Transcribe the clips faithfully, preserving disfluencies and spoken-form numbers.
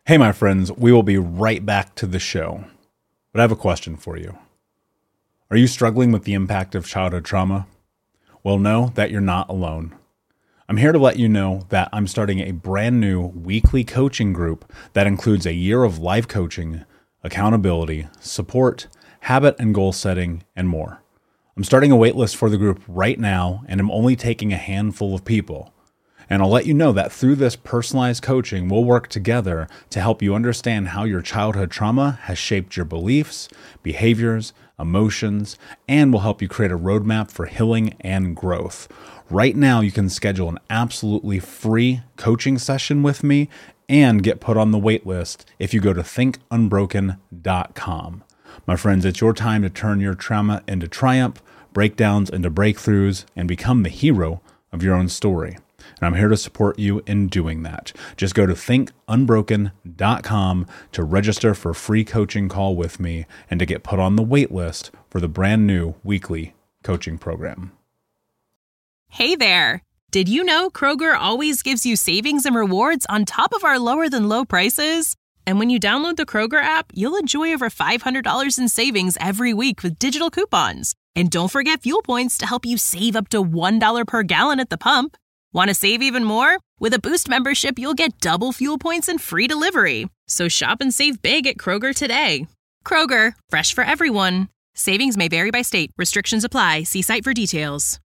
Hey, my friends, we will be right back to the show. But I have a question for you. Are you struggling with the impact of childhood trauma? Well, know that you're not alone. I'm here to let you know that I'm starting a brand new weekly coaching group that includes a year of life coaching, accountability, support, habit and goal setting, and more. I'm starting a waitlist for the group right now, and I'm only taking a handful of people. And I'll let you know that through this personalized coaching, we'll work together to help you understand how your childhood trauma has shaped your beliefs, behaviors, emotions, and will help you create a roadmap for healing and growth. Right now, you can schedule an absolutely free coaching session with me and get put on the wait list if you go to think unbroken dot com. My friends, it's your time to turn your trauma into triumph, breakdowns into breakthroughs, and become the hero of your own story. And I'm here to support you in doing that. Just go to think unbroken dot com to register for a free coaching call with me and to get put on the wait list for the brand new weekly coaching program. Hey there! Did you know Kroger always gives you savings and rewards on top of our lower than low prices? And when you download the Kroger app, you'll enjoy over five hundred dollars in savings every week with digital coupons. And don't forget fuel points to help you save up to one dollar per gallon at the pump. Want to save even more? With a Boost membership, you'll get double fuel points and free delivery. So shop and save big at Kroger today. Kroger, fresh for everyone. Savings may vary by state. Restrictions apply. See site for details.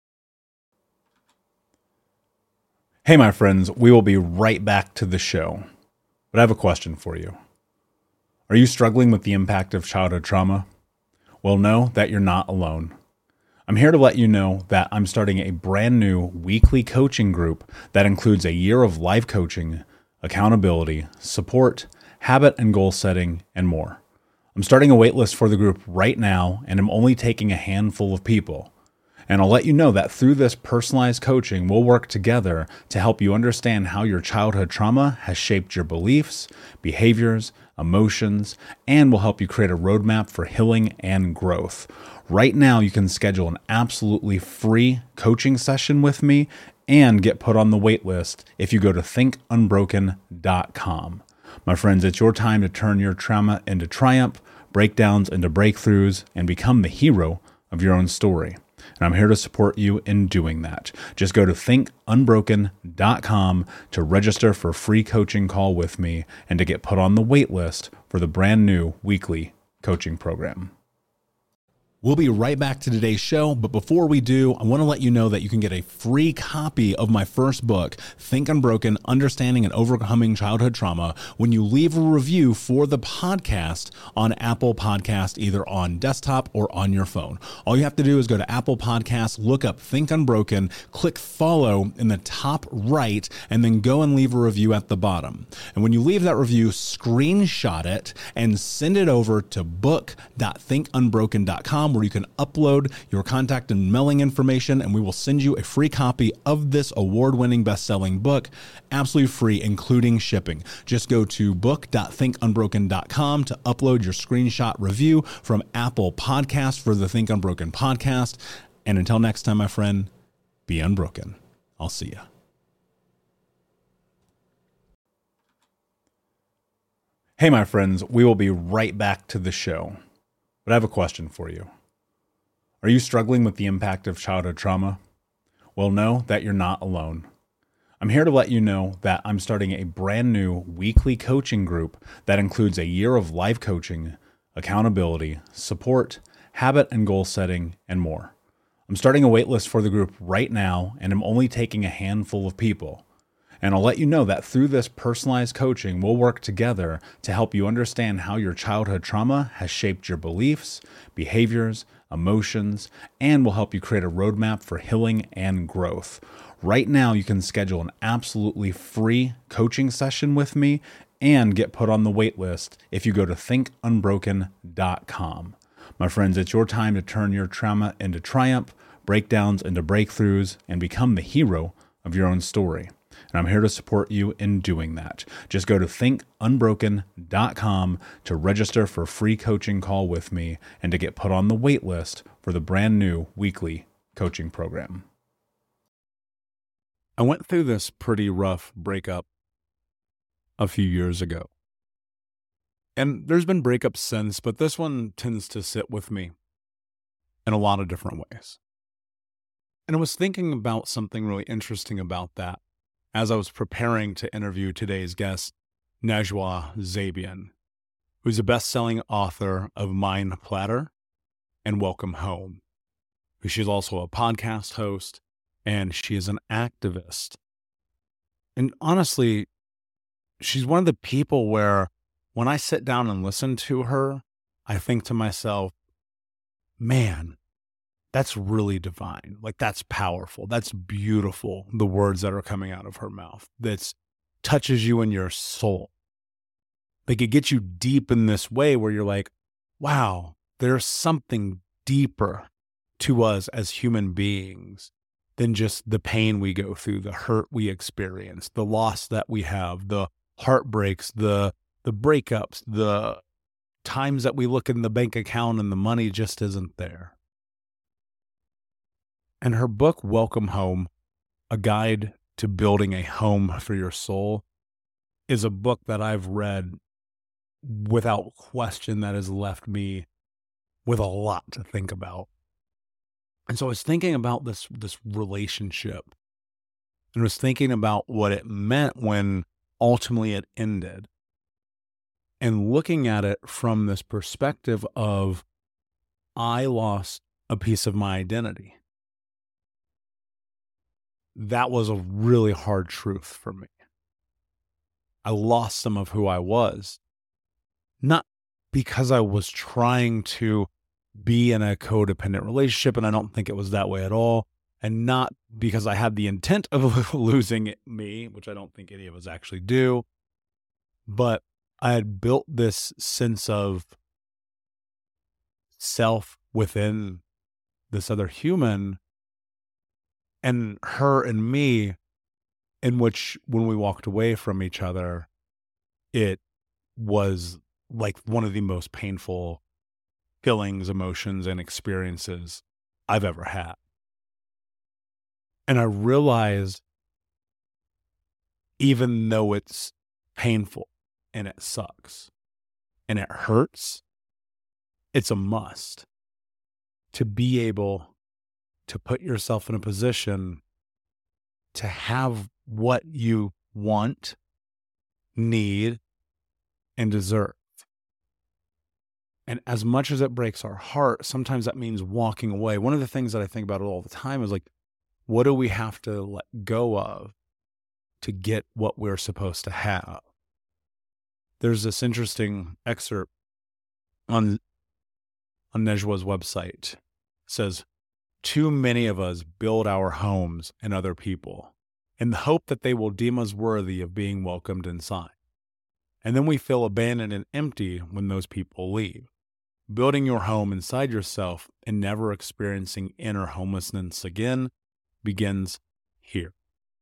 Hey, my friends, we will be right back to the show. But I have a question for you. Are you struggling with the impact of childhood trauma? Well, know that you're not alone. I'm here to let you know that I'm starting a brand new weekly coaching group that includes a year of life coaching, accountability, support, habit and goal setting, and more. I'm starting a waitlist for the group right now, and I'm only taking a handful of people. And I'll let you know that through this personalized coaching, we'll work together to help you understand how your childhood trauma has shaped your beliefs, behaviors, emotions, and will help you create a roadmap for healing and growth. Right now, you can schedule an absolutely free coaching session with me and get put on the wait list if you go to think unbroken dot com. My friends, it's your time to turn your trauma into triumph, breakdowns into breakthroughs, and become the hero of your own story. And I'm here to support you in doing that. Just go to think unbroken dot com to register for a free coaching call with me and to get put on the wait list for the brand new weekly coaching program. We'll be right back to today's show, but before we do, I want to let you know that you can get a free copy of my first book, Think Unbroken: Understanding and Overcoming Childhood Trauma, when you leave a review for the podcast on Apple Podcast, either on desktop or on your phone. All you have to do is go to Apple Podcasts, look up Think Unbroken, click follow in the top right, and then go and leave a review at the bottom. And when you leave that review, screenshot it and send it over to book dot think unbroken dot com, where you can upload your contact and mailing information, and we will send you a free copy of this award-winning best-selling book, absolutely free, including shipping. Just go to book dot think unbroken dot com to upload your screenshot review from Apple Podcasts for the Think Unbroken podcast. And until next time, my friend, be unbroken. I'll see you. Hey, my friends, we will be right back to the show. But I have a question for you. Are you struggling with the impact of childhood trauma? Well, know that you're not alone. I'm here to let you know that I'm starting a brand new weekly coaching group that includes a year of life coaching, accountability, support, habit and goal setting, and more. I'm starting a waitlist for the group right now, and I'm only taking a handful of people. And I'll let you know that through this personalized coaching, we'll work together to help you understand how your childhood trauma has shaped your beliefs, behaviors, emotions, and will help you create a roadmap for healing and growth. Right now, you can schedule an absolutely free coaching session with me and get put on the wait list if you go to think unbroken dot com. My friends, it's your time to turn your trauma into triumph, breakdowns into breakthroughs, and become the hero of your own story. And I'm here to support you in doing that. Just go to think unbroken dot com to register for a free coaching call with me and to get put on the wait list for the brand new weekly coaching program. I went through this pretty rough breakup a few years ago. And there's been breakups since, but this one tends to sit with me in a lot of different ways. And I was thinking about something really interesting about that as I was preparing to interview today's guest, Najwa Zebian, who's a best-selling author of Mind Platter and Welcome Home. She's also a podcast host, and she is an activist. And honestly, she's one of the people where when I sit down and listen to her, I think to myself, man, that's really divine. Like, that's powerful. That's beautiful, the words that are coming out of her mouth. That touches you in your soul. Like, it gets you deep in this way where you're like, wow, there's something deeper to us as human beings than just the pain we go through, the hurt we experience, the loss that we have, the heartbreaks, the the breakups, the times that we look in the bank account and the money just isn't there. And her book, Welcome Home, A Guide to Building a Home for Your Soul, is a book that I've read without question that has left me with a lot to think about. And so I was thinking about this, this relationship, and was thinking about what it meant when ultimately it ended, and looking at it from this perspective of, I lost a piece of my identity. That was a really hard truth for me. I lost some of who I was, not because I was trying to be in a codependent relationship, and I don't think it was that way at all, and not because I had the intent of losing me, which I don't think any of us actually do, but I had built this sense of self within this other human, and her and me, in which when we walked away from each other, it was like one of the most painful feelings, emotions, and experiences I've ever had. And I realized, even though it's painful and it sucks and it hurts, it's a must to be able to put yourself in a position to have what you want, need, and deserve. And as much as it breaks our heart, sometimes that means walking away. One of the things that I think about all the time is like, what do we have to let go of to get what we're supposed to have? There's this interesting excerpt on, on Najwa's website. It says, too many of us build our homes in other people in the hope that they will deem us worthy of being welcomed inside. And then we feel abandoned and empty when those people leave. Building your home inside yourself and never experiencing inner homelessness again begins here.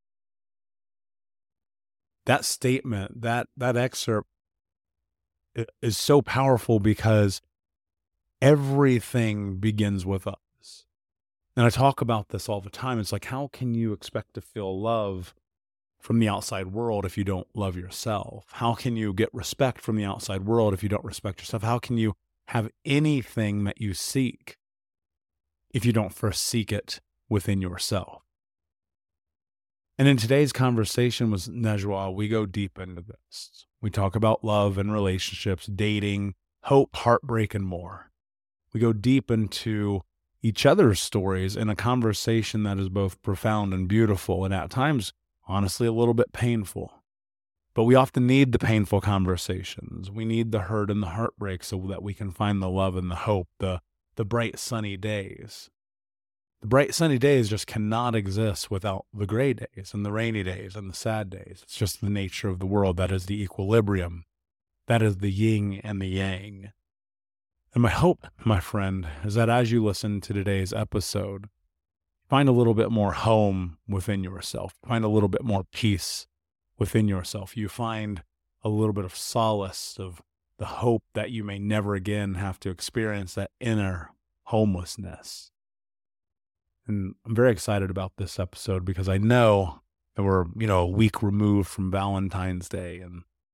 That statement, that, that excerpt is so powerful because everything begins with us. And I talk about this all the time. It's like, how can you expect to feel love from the outside world if you don't love yourself? How can you get respect from the outside world if you don't respect yourself? How can you have anything that you seek if you don't first seek it within yourself? And in today's conversation with Najwa, we go deep into this. We talk about love and relationships, dating, hope, heartbreak, and more. We go deep into each other's stories in a conversation that is both profound and beautiful, and at times, honestly, a little bit painful. But we often need the painful conversations. We need the hurt and the heartbreak so that we can find the love and the hope, the, the bright sunny days. The bright sunny days just cannot exist without the gray days and the rainy days and the sad days. It's just the nature of the world. That is the equilibrium. That is the yin and the yang. And my hope, my friend, is that as you listen to today's episode, find a little bit more home within yourself. Find a little bit more peace within yourself. You find a little bit of solace, of the hope that you may never again have to experience that inner homelessness. And I'm very excited about this episode because I know that we're, you know, a week removed from Valentine's Day, and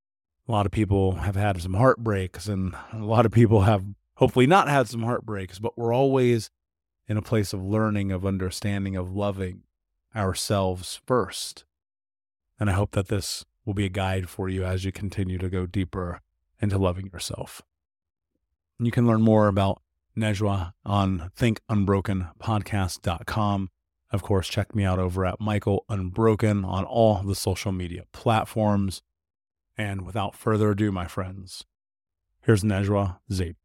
A lot of people have had some heartbreaks, and a lot of people have hopefully not had some heartbreaks, but we're always in a place of learning, of understanding, of loving ourselves first. And I hope that this will be a guide for you as you continue to go deeper into loving yourself. You can learn more about Nejwa on think unbroken podcast dot com. Of course, check me out over at Michael Unbroken on all the social media platforms. And without further ado, my friends, here's Nejwa Zebian.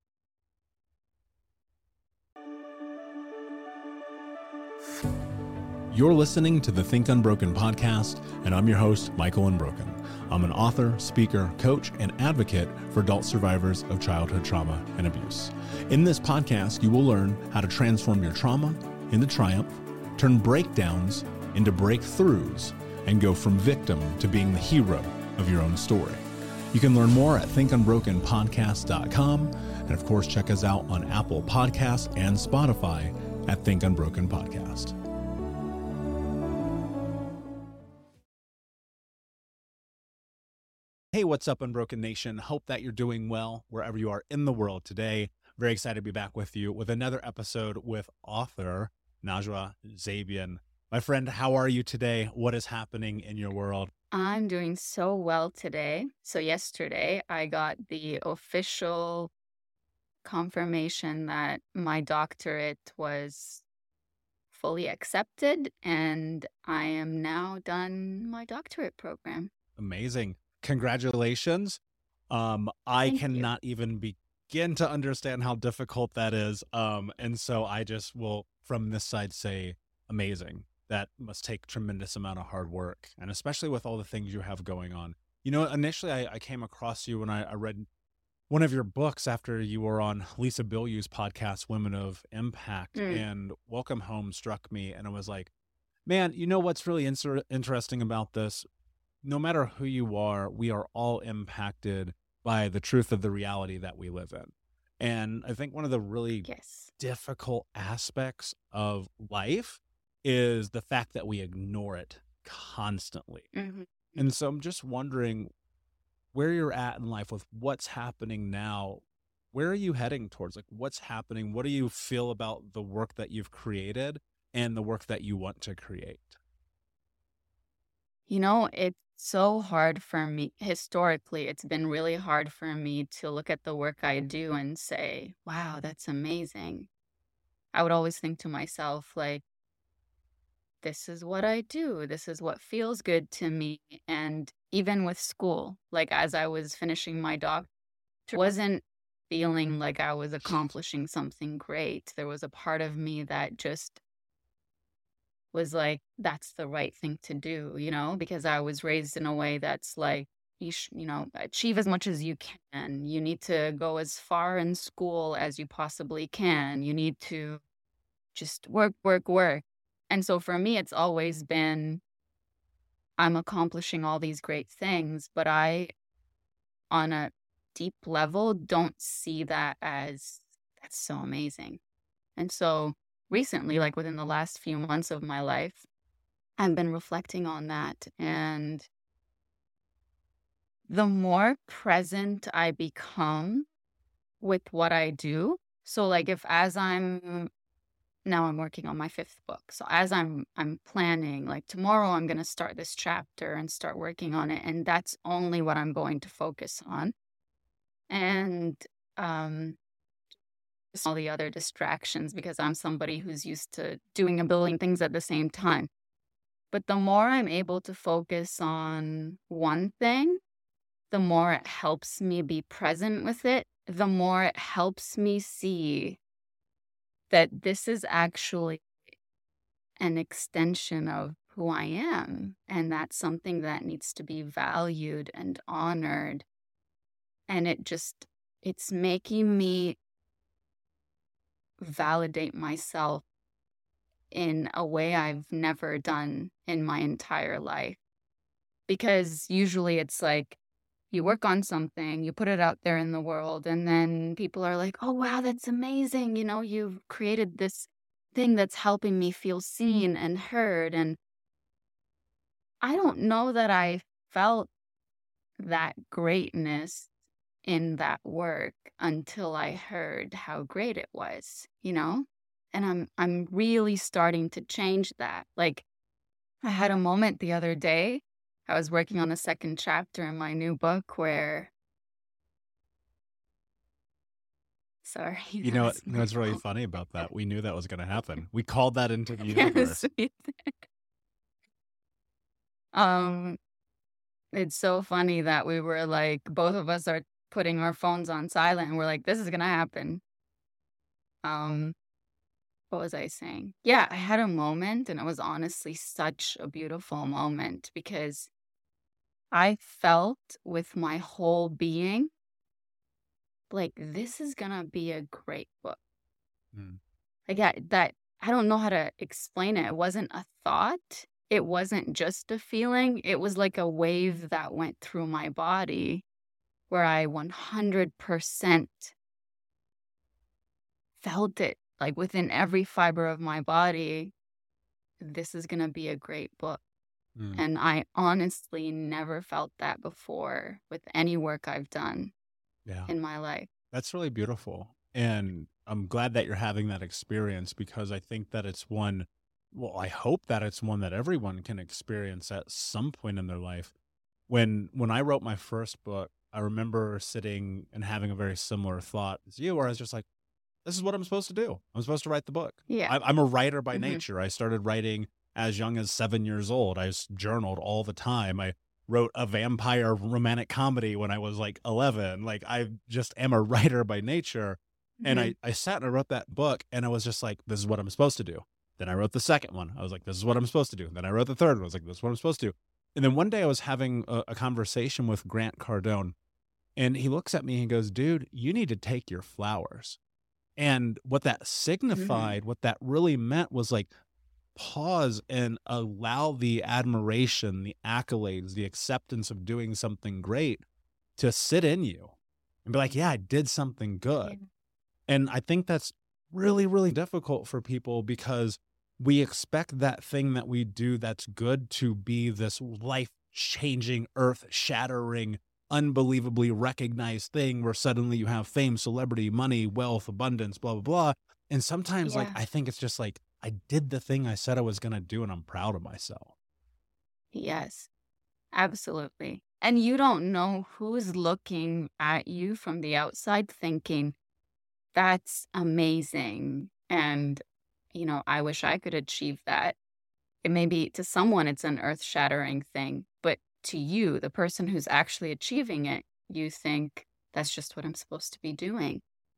You're listening to the Think Unbroken podcast, and I'm your host, Michael Unbroken. I'm an author, speaker, coach, and advocate for adult survivors of childhood trauma and abuse. In this podcast, you will learn how to transform your trauma into triumph, turn breakdowns into breakthroughs, and go from victim to being the hero of your own story. You can learn more at think unbroken podcast dot com, and of course, check us out on Apple Podcasts and Spotify at Think Unbroken Podcast. Hey, what's up, Unbroken Nation? Hope that you're doing well wherever you are in the world today. Very excited to be back with you with another episode with author Nejwa Zebian. My friend, how are you today? What is happening in your world? I'm doing so well today. So yesterday I got the official confirmation that my doctorate was fully accepted, and I am now done my doctorate program. Amazing. Congratulations. Um, I Thank you. cannot even begin to understand how difficult that is. Um, and so I just will, from this side, say amazing. That must take tremendous amount of hard work, and especially with all the things you have going on. You know, initially I, I came across you when I, I read one of your books after you were on Lisa Bilyeu's podcast, Women of Impact, Mm. and Welcome Home struck me, and I was like, man, you know what's really inser- interesting about this? No matter who you are, we are all impacted by the truth of the reality that we live in. And I think one of the really Yes. difficult aspects of life is the fact that we ignore it constantly. hmm And so I'm just wondering where you're at in life with what's happening now. Where are you heading towards? Like, what's happening? What do you feel about the work that you've created and the work that you want to create? You know, it's so hard for me. Historically, it's been really hard for me to look at the work I do and say, wow, that's amazing. I would always think to myself, like, this is what I do. This is what feels good to me. And even with school, like as I was finishing my doc, wasn't feeling like I was accomplishing something great. There was a part of me that just was like, that's the right thing to do, you know, because I was raised in a way that's like, you, sh- you know, achieve as much as you can. You need to go as far in school as you possibly can. You need to just work, work, work. And so for me, it's always been, I'm accomplishing all these great things, but I, on a deep level, don't see that as that's so amazing. And so recently, like within the last few months of my life, I've been reflecting on that. And the more present I become with what I do, so like if as I'm now I'm working on my fifth book. So as I'm I'm planning, like tomorrow I'm going to start this chapter and start working on it, and that's only what I'm going to focus on. And um all the other distractions, because I'm somebody who's used to doing a billion things at the same time. But the more I'm able to focus on one thing, the more it helps me be present with it, the more it helps me see that this is actually an extension of who I am. And that's something that needs to be valued and honored. And it just, it's making me validate myself in a way I've never done in my entire life. Because usually it's like you work on something, you put it out there in the world, and then people are like, oh, wow, that's amazing. You know, you've created this thing that's helping me feel seen and heard. And I don't know that I felt that greatness in that work until I heard how great it was, you know? And I'm I'm really starting to change that. Like, I had a moment the other day. I was working on the second chapter in my new book where sorry, You that know what? was You know my what's really phone. funny about that? We knew that was going to happen. We called that into the Yes, universe. we did. Um, it's so funny that we were like, both of us are putting our phones on silent and we're like, this is gonna happen. Um, what was I saying? Yeah, I had a moment and it was honestly such a beautiful moment because I felt with my whole being like this is gonna be a great book. Mm. Like I, that I don't know how to explain it. It wasn't a thought. It wasn't just a feeling. It was like a wave that went through my body where I one hundred percent felt it like within every fiber of my body. This is going to be a great book. Mm. And I honestly never felt that before with any work I've done Yeah. in my life. That's really beautiful. And I'm glad that you're having that experience because I think that it's one, well, I hope that it's one that everyone can experience at some point in their life. When when I wrote my first book, I remember sitting and having a very similar thought as you, where I was just like, this is what I'm supposed to do. I'm supposed to write the book. Yeah. I, I'm a writer by Mhm. nature. I started writing as young as seven years old. I s- journaled all the time. I wrote a vampire romantic comedy when I was like eleven. Like I just am a writer by nature. And Mhm. I, I sat and I wrote that book and I was just like, this is what I'm supposed to do. Then I wrote the second one. I was like, this is what I'm supposed to do. Then I wrote the third one. I was like, this is what I'm supposed to do. And then one day I was having a, a conversation with Grant Cardone and he looks at me and goes, dude, you need to take your flowers. And what that Mhm. signified, what that really meant was like, pause and allow the admiration, the accolades, the acceptance of doing something great to sit in you and be like, yeah, I did something good. Yeah. And I think that's really, really difficult for people because we expect that thing that we do that's good to be this life changing, earth shattering, unbelievably recognized thing where suddenly you have fame, celebrity, money, wealth, abundance, blah, blah, blah. And sometimes, like, Yeah. I think it's just like, I did the thing I said I was going to do and I'm proud of myself. Yes. Absolutely. And you don't know who's looking at you from the outside thinking, that's amazing. And, you know, I wish I could achieve that. It may be to someone, it's an earth shattering thing, but to you, the person who's actually achieving it, you think that's just what I'm supposed to be doing.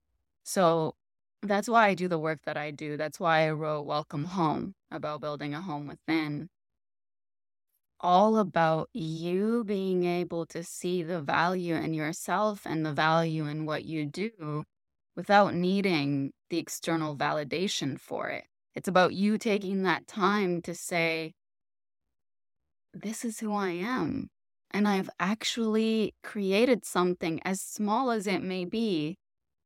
So that's why I do the work that I do. That's why I wrote Welcome Home about building a home within. All about you being able to see the value in yourself and the value in what you do without needing the external validation for it. It's about you taking that time to say, this is who I am. And I've actually created something, as small as it may be,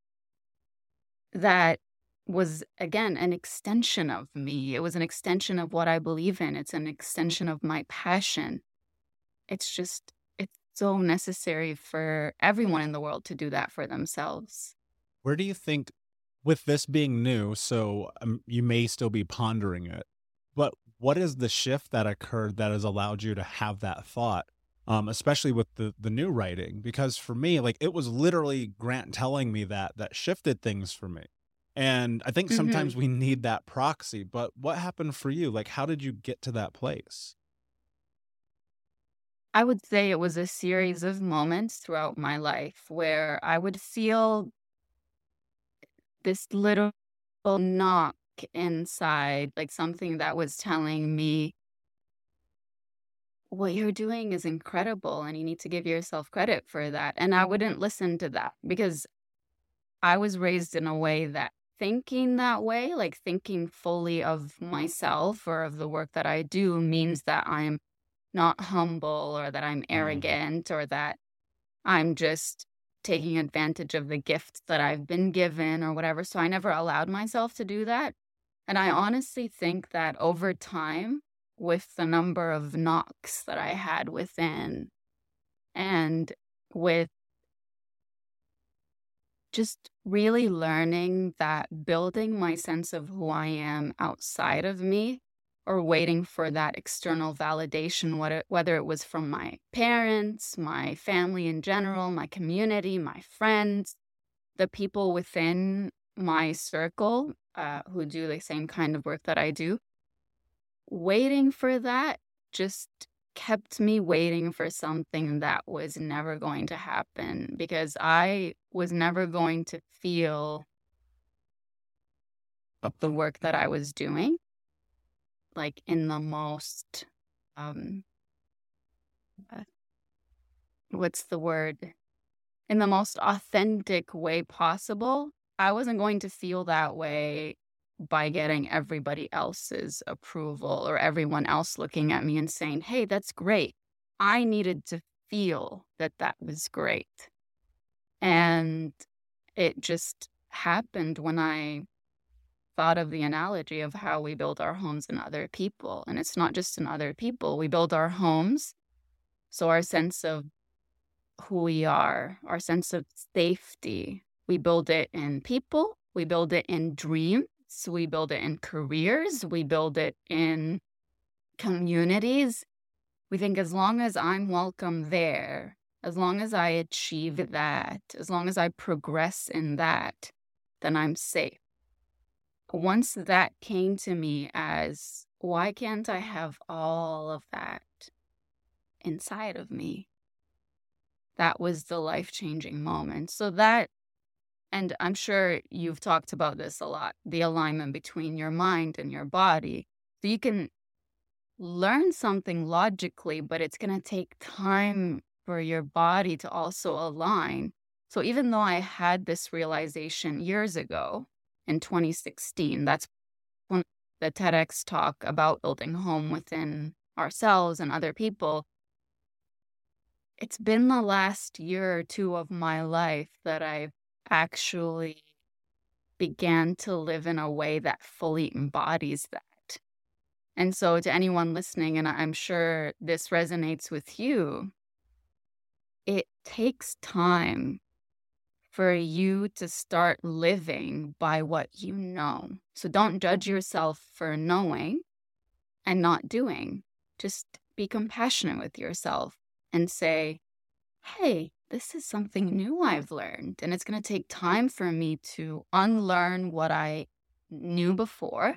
that was, again, an extension of me. It was an extension of what I believe in. It's an extension of my passion. It's just, it's so necessary for everyone in the world to do that for themselves. Where do you think, with this being new, so um, you may still be pondering it, but what is the shift that occurred that has allowed you to have that thought, um, especially with the the new writing? Because for me, like it was literally Grant telling me that that shifted things for me. And I think hmm sometimes we need that proxy, but what happened for you? Like, how did you get to that place? I would say it was a series of moments throughout my life where I would feel this little knock inside, like something that was telling me, what you're doing is incredible and you need to give yourself credit for that. And I wouldn't listen to that because I was raised in a way that thinking that way, like thinking fully of myself or of the work that I do, means that I'm not humble or that I'm Mm. arrogant or that I'm just taking advantage of the gifts that I've been given or whatever. So I never allowed myself to do that. And I honestly think that over time, with the number of knocks that I had within, And with just really learning that building my sense of who I am outside of me or waiting for that external validation, what it, whether it was from my parents, my family in general, my community, my friends, the people within my circle uh, who do the same kind of work that I do, waiting for that just kept me waiting for something that was never going to happen because I was never going to feel the work that I was doing, like in the most, um, uh, what's the word? In the most authentic way possible. I wasn't going to feel that way by getting everybody else's approval or everyone else looking at me and saying, hey, that's great. I needed to feel that that was great. And it just happened when I thought of the analogy of how we build our homes in other people. And it's not just in other people. We build our homes, so our sense of who we are, our sense of safety, we build it in people, we build it in dreams, we build it in careers, we build it in communities. We think as long as I'm welcome there, as long as I achieve that, as long as I progress in that, then I'm safe. Once that came to me as, why can't I have all of that inside of me? That was the life-changing moment. So that, and I'm sure you've talked about this a lot, the alignment between your mind and your body. So you can learn something logically, but it's going to take time for your body to also align. So even though I had this realization years ago in twenty sixteen, that's when the TEDx talk about building home within ourselves and other people, it's been the last year or two of my life that I've actually began to live in a way that fully embodies that. And so to anyone listening, and I'm sure this resonates with you, it takes time for you to start living by what you know. So don't judge yourself for knowing and not doing. Just be compassionate with yourself and say, hey, this is something new I've learned. And it's going to take time for me to unlearn what I knew before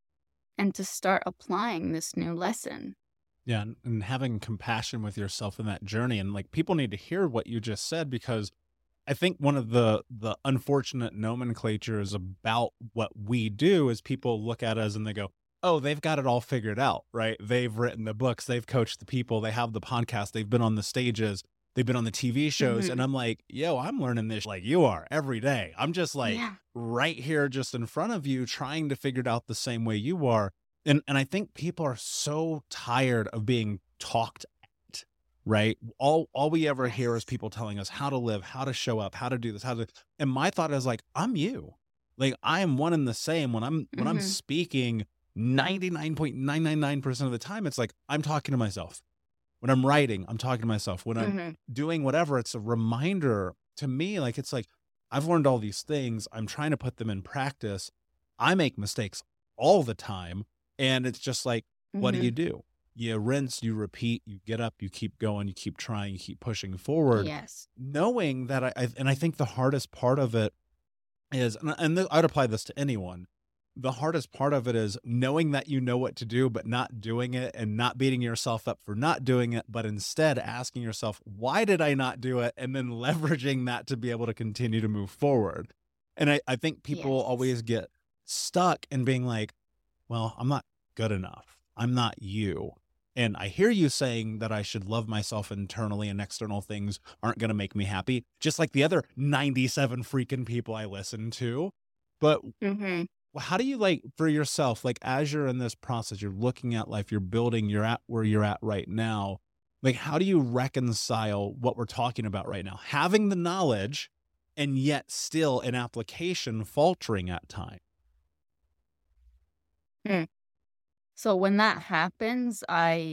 and to start applying this new lesson. Yeah, and, and having compassion with yourself in that journey. And like, people need to hear what you just said, because I think one of the the unfortunate nomenclatures about what we do is people look at us and they go, oh, they've got it all figured out, right? They've written the books, they've coached the people, they have the podcast, they've been on the stages, they've been on the T V shows. Mm-hmm. And I'm like, yo, I'm learning this like you are every day. I'm just like Yeah. right here, just in front of you, trying to figure it out the same way you are. And and I think people are so tired of being talked at, right? All all we ever hear is people telling us how to live, how to show up, how to do this, how to. And my thought is like, I'm you. Like, I am one and the same. When I'm when I'm Mhm. speaking, ninety-nine point nine nine nine percent of the time, it's like I'm talking to myself. When I'm writing, I'm talking to myself. When I'm Mhm. doing whatever, it's a reminder to me. Like, it's like I've learned all these things. I'm trying to put them in practice. I make mistakes all the time. And it's just like, what do Mhm. you do? You rinse, you repeat, you get up, you keep going, you keep trying, you keep pushing forward. Yes. Knowing that I, I and I think the hardest part of it is, and, and th- I'd apply this to anyone. The hardest part of it is knowing that you know what to do, but not doing it, and not beating yourself up for not doing it, but instead asking yourself, why did I not do it? And then leveraging that to be able to continue to move forward. And I, I think people Yes. always get stuck in being like, well, I'm not good enough. I'm not you. And I hear you saying that I should love myself internally and external things aren't going to make me happy, just like the other ninety-seven freaking people I listen to. But Mhm. how do you, like, for yourself, like, as you're in this process, you're looking at life, you're building, you're at where you're at right now. Like, how do you reconcile what we're talking about right now? Having the knowledge and yet still an application faltering at times. Mm. So when that happens, I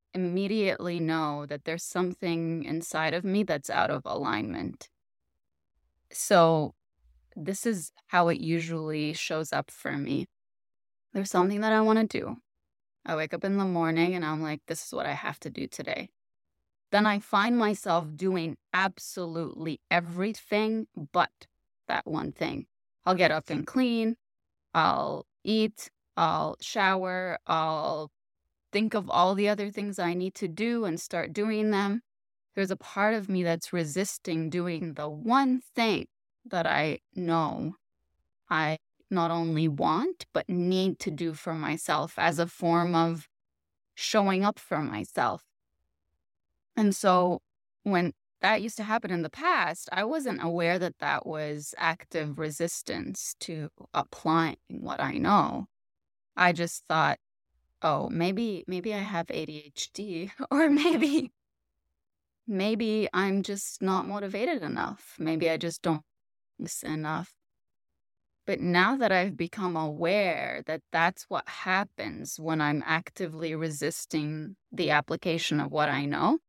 immediately know that there's something inside of me that's out of alignment. So this is how it usually shows up for me. There's something that I want to do. I wake up in the morning and I'm like, this is what I have to do today. Then I find myself doing absolutely everything but that one thing. I'll get up and clean. I'll eat. I'll shower. I'll think of all the other things I need to do and start doing them. There's a part of me that's resisting doing the one thing that I know I not only want, but need to do for myself as a form of showing up for myself. And so when that used to happen in the past, I wasn't aware that that was active resistance to applying what I know. I just thought, oh, maybe maybe I have A D H D, or maybe maybe I'm just not motivated enough. Maybe I just don't listen enough. But now that I've become aware that that's what happens when I'm actively resisting the application of what I know,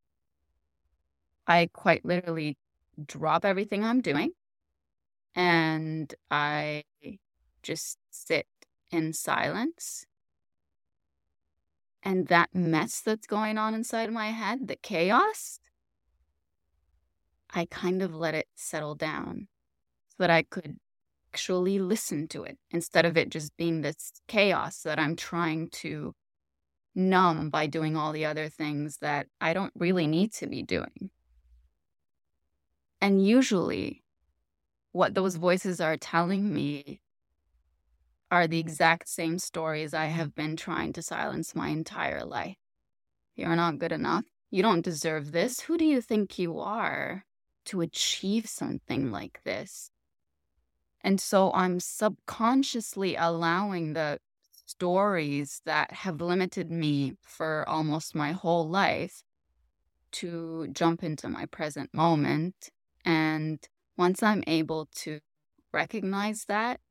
I quite literally drop everything I'm doing and I just sit in silence. And that mess that's going on inside my head, the chaos, I kind of let it settle down so that I could actually listen to it instead of it just being this chaos that I'm trying to numb by doing all the other things that I don't really need to be doing. And usually what those voices are telling me are the exact same stories I have been trying to silence my entire life. You're not good enough. You don't deserve this. Who do you think you are to achieve something like this? And so I'm subconsciously allowing the stories that have limited me for almost my whole life to jump into my present moment. And once I'm able to recognize that,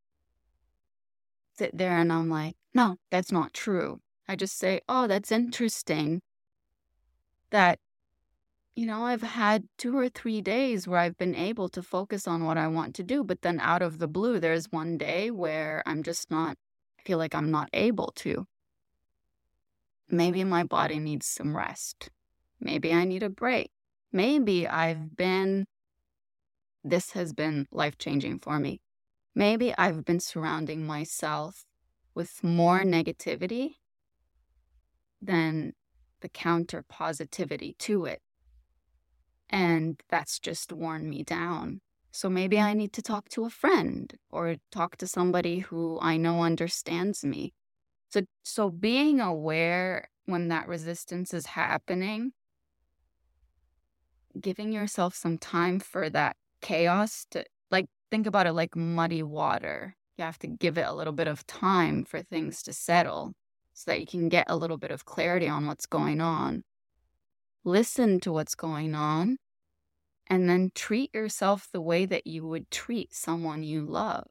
sit there and I'm like, no, that's not true. I just say, oh, that's interesting that, you know, I've had two or three days where I've been able to focus on what I want to do. But then out of the blue, there's one day where I'm just not, I feel like I'm not able to. Maybe my body needs some rest. Maybe I need a break. Maybe I've been, this has been life-changing for me. Maybe I've been surrounding myself with more negativity than the counter positivity to it. And that's just worn me down. So maybe I need to talk to a friend or talk to somebody who I know understands me. So, so being aware when that resistance is happening, giving yourself some time for that chaos to, like, think about it like muddy water. You have to give it a little bit of time for things to settle so that you can get a little bit of clarity on what's going on. Listen to what's going on, and then treat yourself the way that you would treat someone you love.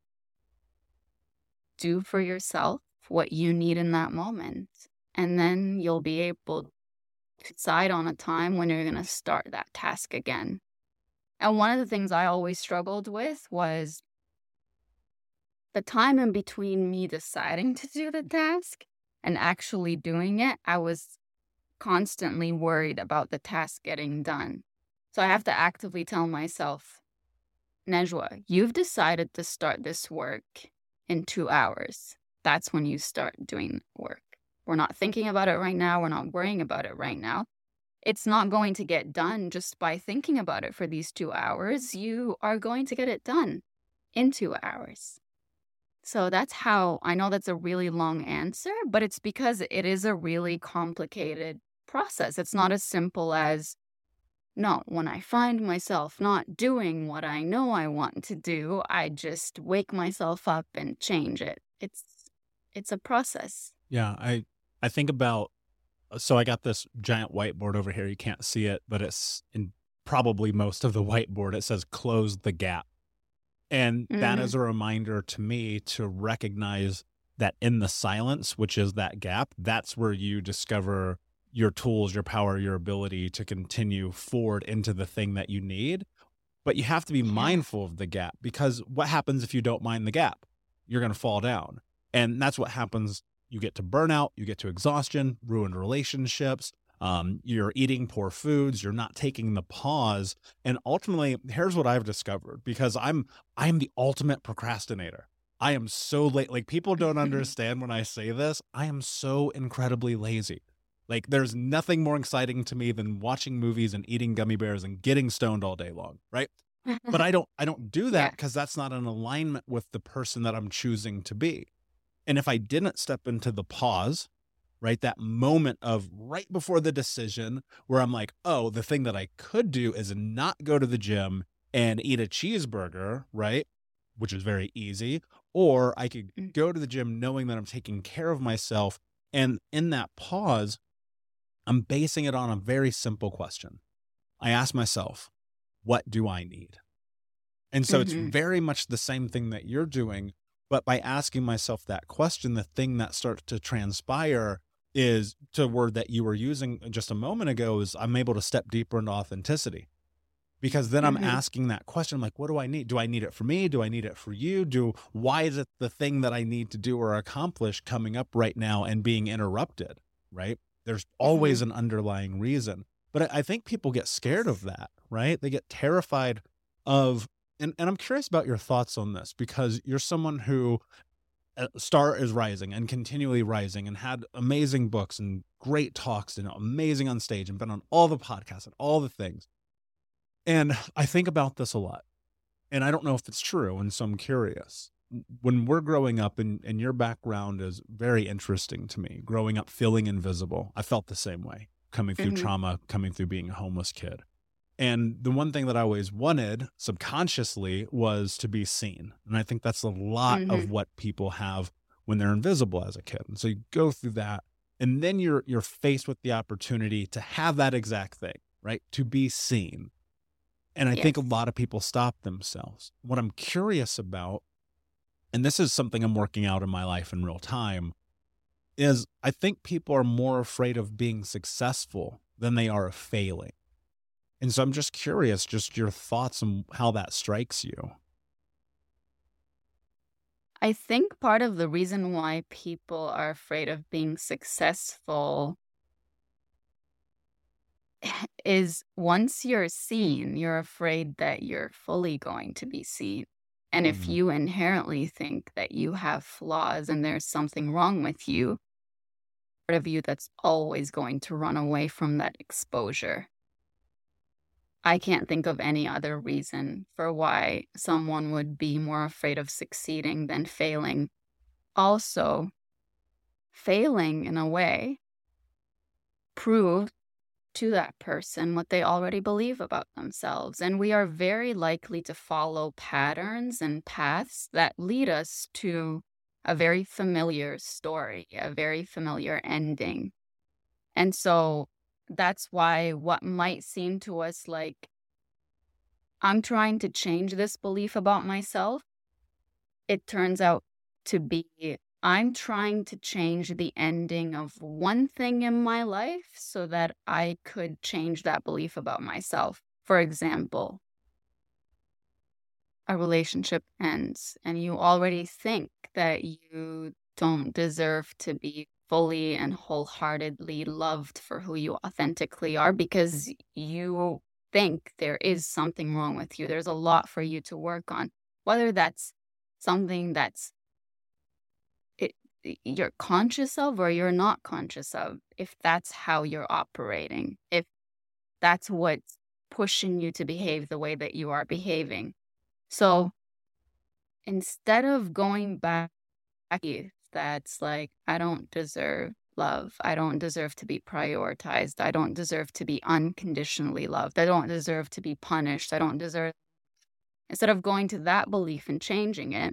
Do for yourself what you need in that moment, and then you'll be able to decide on a time when you're going to start that task again. And one of the things I always struggled with was the time in between me deciding to do the task and actually doing it. I was constantly worried about the task getting done. So I have to actively tell myself, Nejwa, you've decided to start this work in two hours. That's when you start doing work. We're not thinking about it right now. We're not worrying about it right now. It's not going to get done just by thinking about it for these two hours. You are going to get it done in two hours. So that's how, I know that's a really long answer, but it's because it is a really complicated process. It's not as simple as, no, when I find myself not doing what I know I want to do, I just wake myself up and change it. It's it's a process. Yeah, I I think about, so I got this giant whiteboard over here. You can't see it, but it's in probably most of the whiteboard. It says close the gap. And mm-hmm. that is a reminder to me to recognize that in the silence, which is that gap, that's where you discover your tools, your power, your ability to continue forward into the thing that you need. But you have to be Yeah. mindful of the gap, because what happens if you don't mind the gap? You're going to fall down. And that's what happens. You get to burnout, you get to exhaustion, ruined relationships. Um, you're eating poor foods. You're not taking the pause. And ultimately, here's what I've discovered, because I'm, I'm the ultimate procrastinator. I am so late. Like, people don't understand when I say this. I am so incredibly lazy. Like, there's nothing more exciting to me than watching movies and eating gummy bears and getting stoned all day long, right? But I don't I don't do that Yeah. because that's not in alignment with the person that I'm choosing to be. And if I didn't step into the pause, right, that moment of right before the decision where I'm like, oh, the thing that I could do is not go to the gym and eat a cheeseburger, right, which is very easy, or I could Mm. go to the gym knowing that I'm taking care of myself. And in that pause, I'm basing it on a very simple question. I ask myself, what do I need? And so it's Mhm. very much the same thing that you're doing, but by asking myself that question, the thing that starts to transpire is, to a word that you were using just a moment ago, is I'm able to step deeper into authenticity. Because then I'm Mhm. asking that question, I'm like, what do I need? Do I need it for me? Do I need it for you? Do, why is it the thing that I need to do or accomplish coming up right now and being interrupted, right? There's always an underlying reason. But I I think people get scared of that, right? They get terrified of, and, and I'm curious about your thoughts on this, because you're someone who, uh, star is rising and continually rising, and had amazing books and great talks and amazing on stage and been on all the podcasts and all the things. And I think about this a lot, and I don't know if it's true, and so I'm curious. When we're growing up, and, and your background is very interesting to me, growing up feeling invisible. I felt the same way, coming through Mhm. trauma, coming through being a homeless kid. And the one thing that I always wanted subconsciously was to be seen. And I think that's a lot of Mhm. what people have when they're invisible as a kid. And so you go through that, and then you're you're faced with the opportunity to have that exact thing, right? To be seen. And I think a Yes. lot of people stop themselves. What I'm curious about, and this is something I'm working out in my life in real time, is I think people are more afraid of being successful than they are of failing. And so I'm just curious, just your thoughts on how that strikes you. I think part of the reason why people are afraid of being successful is, once you're seen, you're afraid that you're fully going to be seen. And if Mhm. you inherently think that you have flaws and there's something wrong with you, part of you that's always going to run away from that exposure. I can't think of any other reason for why someone would be more afraid of succeeding than failing. Also, failing in a way proves to that person what they already believe about themselves. And we are very likely to follow patterns and paths that lead us to a very familiar story, a very familiar ending. And so that's why what might seem to us like, I'm trying to change this belief about myself, it turns out to be, I'm trying to change the ending of one thing in my life so that I could change that belief about myself. For example, a relationship ends and you already think that you don't deserve to be fully and wholeheartedly loved for who you authentically are, because you think there is something wrong with you. There's a lot for you to work on, whether that's something that's it, you're conscious of or you're not conscious of. If that's how you're operating, if that's what's pushing you to behave the way that you are behaving. So instead of going back, that's like, I don't deserve love. I don't deserve to be prioritized. I don't deserve to be unconditionally loved. I don't deserve to be punished. I don't deserve. Instead of going to that belief and changing it,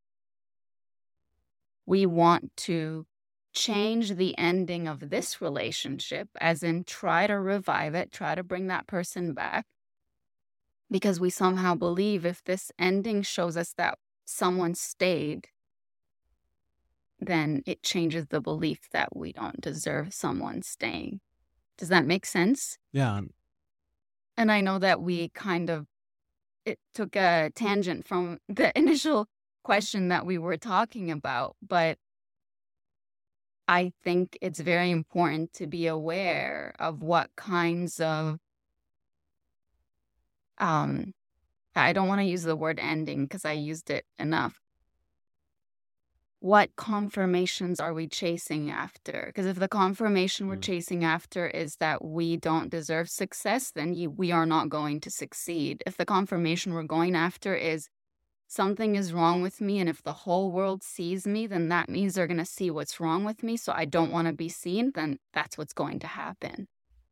we want to change the ending of this relationship, as in try to revive it, try to bring that person back, because we somehow believe if this ending shows us that someone stayed, then it changes the belief that we don't deserve someone staying. Does that make sense? Yeah. And I know that we kind of, it took a tangent from the initial question that we were talking about, but I think it's very important to be aware of what kinds of, um, I don't want to use the word ending because I used it enough. What confirmations are we chasing after? Because if the confirmation we're Mm. chasing after is that we don't deserve success, then you, we are not going to succeed. If the confirmation we're going after is something is wrong with me, and if the whole world sees me, then that means they're going to see what's wrong with me, so I don't want to be seen, then that's what's going to happen.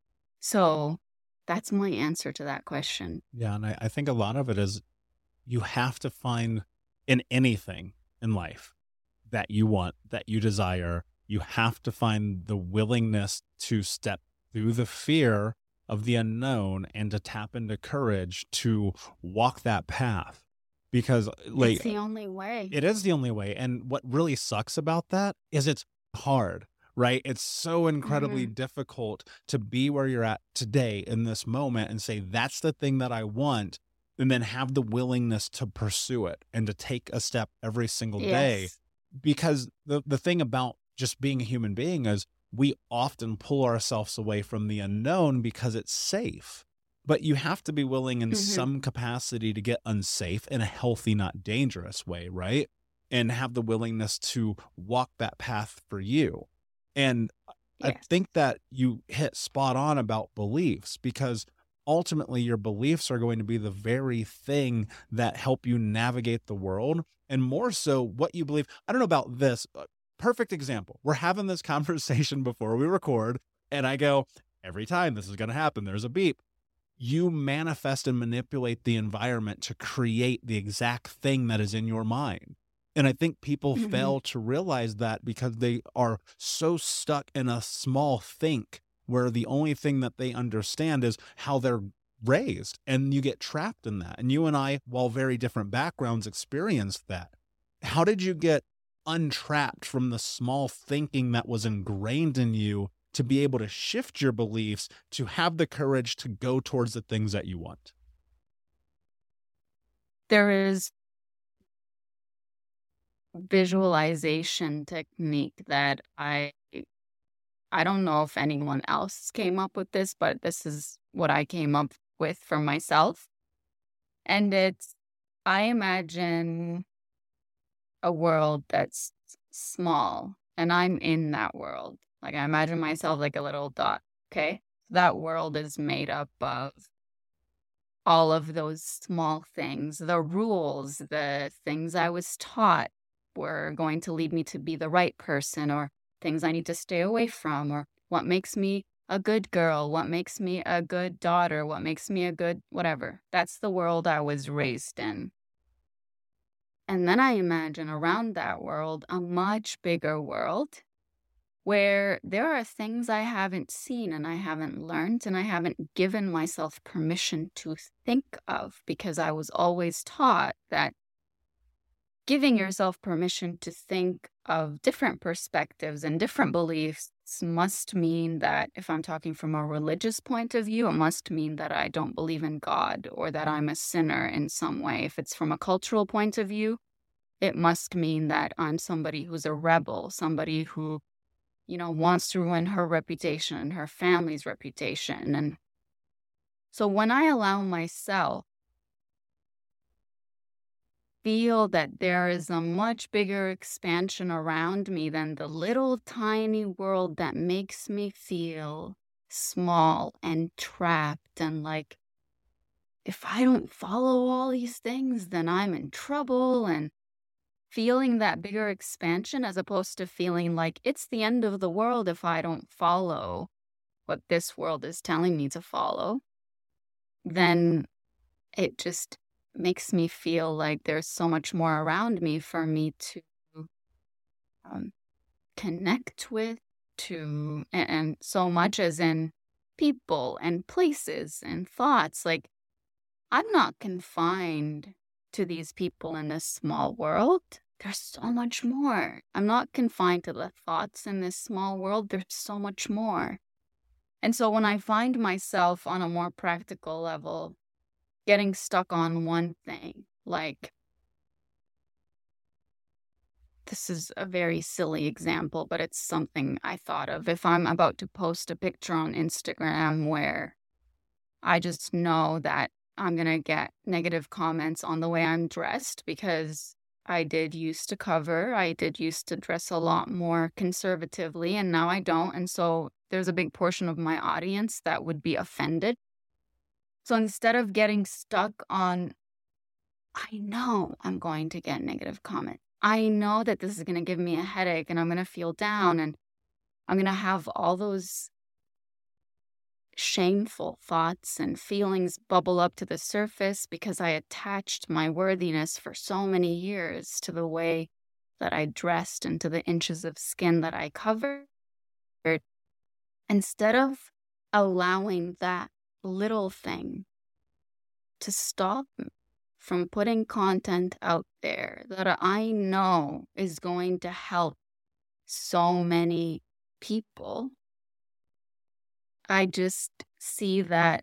So that's my answer to that question. Yeah. And I, I think a lot of it is you have to find in anything in life that you want, that you desire, you have to find the willingness to step through the fear of the unknown and to tap into courage to walk that path. Because like It's the only way. it is the only way. And what really sucks about that is it's hard, right? It's so incredibly Mhm. difficult to be where you're at today in this moment and say, that's the thing that I want, and then have the willingness to pursue it and to take a step every single day. Yes. Because the, the thing about just being a human being is we often pull ourselves away from the unknown because it's safe. But you have to be willing in Mhm. some capacity to get unsafe in a healthy, not dangerous way, right? And have the willingness to walk that path for you. And I Yes. think that you hit spot on about beliefs, because ultimately your beliefs are going to be the very thing that help you navigate the world, and more so what you believe. I don't know about this. uh, Perfect example. We're having this conversation before we record, and I go, every time this is going to happen, there's a beep. You manifest and manipulate the environment to create the exact thing that is in your mind. And I think people Mhm. fail to realize that because they are so stuck in a small think where the only thing that they understand is how they're raised, and you get trapped in that. And you and I, while very different backgrounds, experienced that. How did you get untrapped from the small thinking that was ingrained in you to be able to shift your beliefs, to have the courage to go towards the things that you want? There is visualization technique that I I don't know if anyone else came up with this, but this is what I came up with for myself. And it's, I imagine a world that's small and I'm in that world. Like I imagine myself like a little dot, okay? That world is made up of all of those small things, the rules, the things I was taught were going to lead me to be the right person, or things I need to stay away from, or what makes me a good girl, what makes me a good daughter, what makes me a good whatever. That's the world I was raised in. And then I imagine around that world a much bigger world where there are things I haven't seen and I haven't learned and I haven't given myself permission to think of, because I was always taught that giving yourself permission to think of different perspectives and different beliefs must mean that, if I'm talking from a religious point of view, it must mean that I don't believe in God or that I'm a sinner in some way. If it's from a cultural point of view, it must mean that I'm somebody who's a rebel, somebody who, you know, wants to ruin her reputation and her family's reputation. And so when I allow myself feel that there is a much bigger expansion around me than the little tiny world that makes me feel small and trapped, and like, if I don't follow all these things, then I'm in trouble, and feeling that bigger expansion as opposed to feeling like it's the end of the world if I don't follow what this world is telling me to follow, then it just makes me feel like there's so much more around me for me to um, connect with, to, and, and so much as in people and places and thoughts. Like, I'm not confined to these people in this small world. there's so much more. I'm not confined to the thoughts in this small world. There's so much more. And so when I find myself on a more practical level, getting stuck on one thing, like, this is a very silly example, but it's something I thought of. If I'm about to post a picture on Instagram where I just know that I'm going to get negative comments on the way I'm dressed, because I did used to cover, I did used to dress a lot more conservatively, and now I don't. And so there's a big portion of my audience that would be offended. So instead of getting stuck on, I know I'm going to get negative comments, I know that this is going to give me a headache and I'm going to feel down and I'm going to have all those shameful thoughts and feelings bubble up to the surface because I attached my worthiness for so many years to the way that I dressed and to the inches of skin that I covered. Instead of allowing that little thing to stop me from putting content out there that I know is going to help so many people, I just see that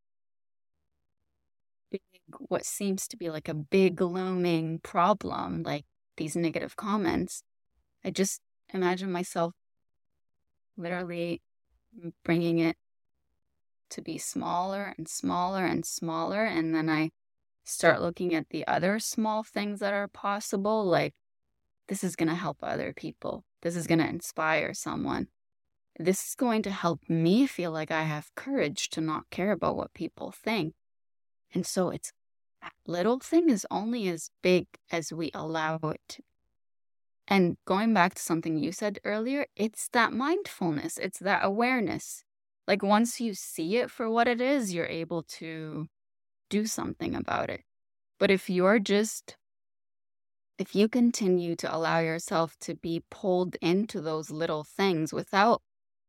big, what seems to be like a big looming problem, like these negative comments. I just imagine myself literally bringing it to be smaller and smaller and smaller. And then I start looking at the other small things that are possible. Like, this is going to help other people. This is going to inspire someone. This is going to help me feel like I have courage to not care about what people think. And so it's, that little thing is only as big as we allow it to. And going back to something you said earlier, it's that mindfulness. It's that awareness. Like, once you see it for what it is, you're able to do something about it. But if you're just, if you continue to allow yourself to be pulled into those little things without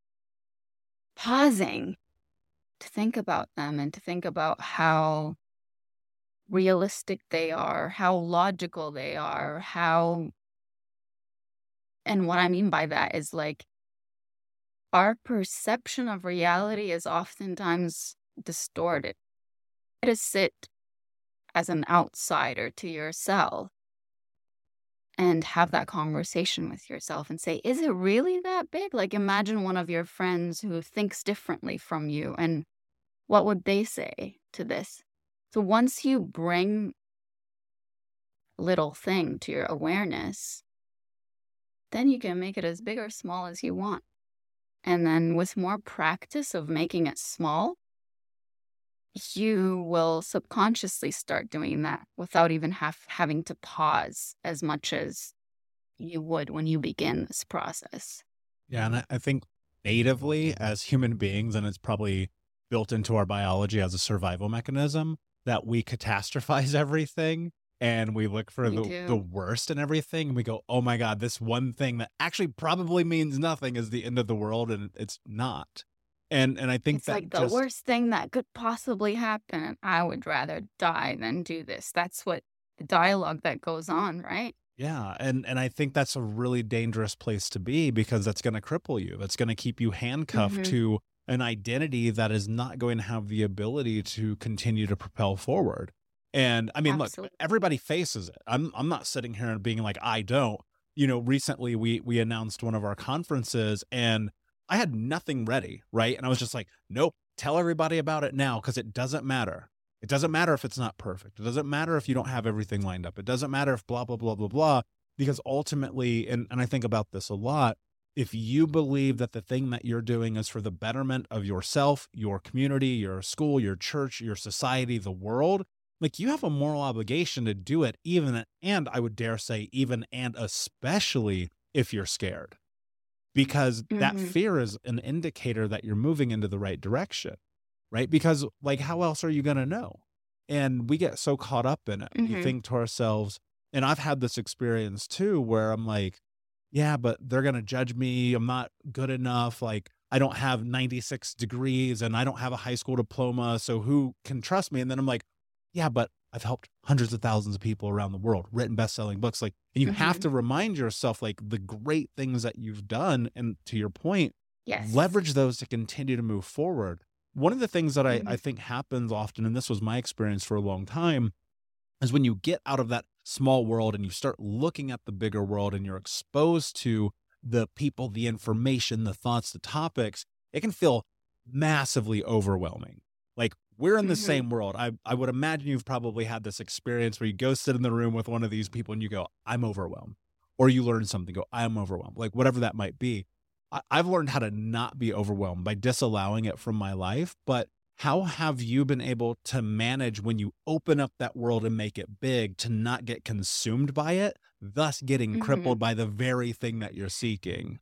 pausing to think about them and to think about how realistic they are, how logical they are, how, and what I mean by that is, like, our perception of reality is oftentimes distorted. To sit as an outsider to yourself and have that conversation with yourself and say, is it really that big? Like, imagine one of your friends who thinks differently from you, and what would they say to this? So once you bring a little thing to your awareness, then you can make it as big or small as you want. And then with more practice of making it small, you will subconsciously start doing that without even have, having to pause as much as you would when you begin this process. Yeah, and I, I think natively as human beings, and it's probably built into our biology as a survival mechanism, that we catastrophize everything and we look for the, the worst in everything. And we go, oh my God, this one thing that actually probably means nothing is the end of the world, and it's not. And and I think it's that like the just, worst thing that could possibly happen. And I would rather die than do this. That's what the dialogue that goes on, right? Yeah. And, and I think that's a really dangerous place to be, because that's going to cripple you. That's going to keep you handcuffed Mhm. to an identity that is not going to have the ability to continue to propel forward. And I mean, Absolutely. look, everybody faces it. I'm I'm not sitting here and being like, I don't. You know, recently we we announced one of our conferences and I had nothing ready, right? And I was just like, nope, tell everybody about it now, because it doesn't matter. It doesn't matter if it's not perfect. It doesn't matter if you don't have everything lined up. It doesn't matter if blah, blah, blah, blah, blah, because ultimately, and, and I think about this a lot, if you believe that the thing that you're doing is for the betterment of yourself, your community, your school, your church, your society, the world, like, you have a moral obligation to do it, even, and I would dare say even and especially if you're scared. Because that Mhm. fear is an indicator that you're moving into the right direction, right? Because, like, how else are you going to know? And we get so caught up in it. We Mhm. think to ourselves, and I've had this experience too, where I'm like, yeah, but they're going to judge me. I'm not good enough. Like, I don't have ninety-six degrees and I don't have a high school diploma. So who can trust me? And then I'm like, yeah, but I've helped hundreds of thousands of people around the world, written best-selling books. Like, and you Mm-hmm. have to remind yourself, like, the great things that you've done. And to your point, Yes. leverage those to continue to move forward. One of the things that I, Mhm. I think happens often, and this was my experience for a long time, is when you get out of that small world and you start looking at the bigger world and you're exposed to the people, the information, the thoughts, the topics, it can feel massively overwhelming. Like, we're in the Mhm. same world. I, I would imagine you've probably had this experience where you go sit in the room with one of these people and you go, I'm overwhelmed. Or you learn something, go, I'm overwhelmed. Like, whatever that might be. I, I've learned how to not be overwhelmed by disallowing it from my life. But how have you been able to manage when you open up that world and make it big to not get consumed by it, thus getting Mhm. crippled by the very thing that you're seeking?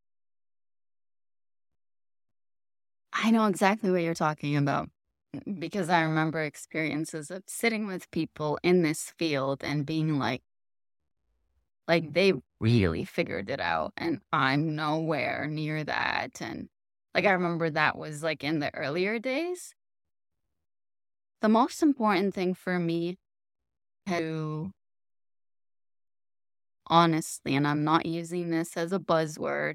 I know exactly what you're talking about because I remember experiences of sitting with people in this field and being like, like they really figured it out and I'm nowhere near that. And like, I remember that was like in the earlier days. The most important thing for me to honestly, and I'm not using this as a buzzword,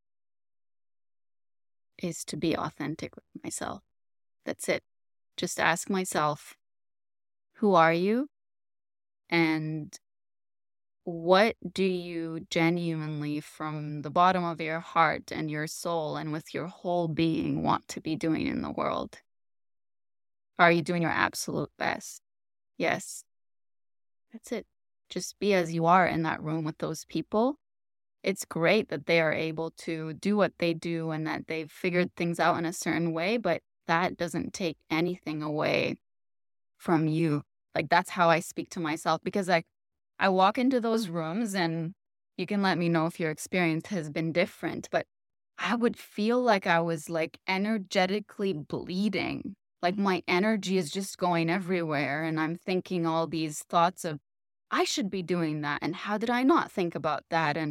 is to be authentic with myself. That's it. Just ask myself, who are you? And what do you genuinely, from the bottom of your heart and your soul and with your whole being, want to be doing in the world? Are you doing your absolute best? Yes. That's it. Just be as you are in that room with those people. It's great that they are able to do what they do and that they've figured things out in a certain way, but that doesn't take anything away from you. Like, that's how I speak to myself because I, I walk into those rooms and you can let me know if your experience has been different, but I would feel like I was like energetically bleeding. Like my energy is just going everywhere and I'm thinking all these thoughts of, I should be doing that. And how did I not think about that? And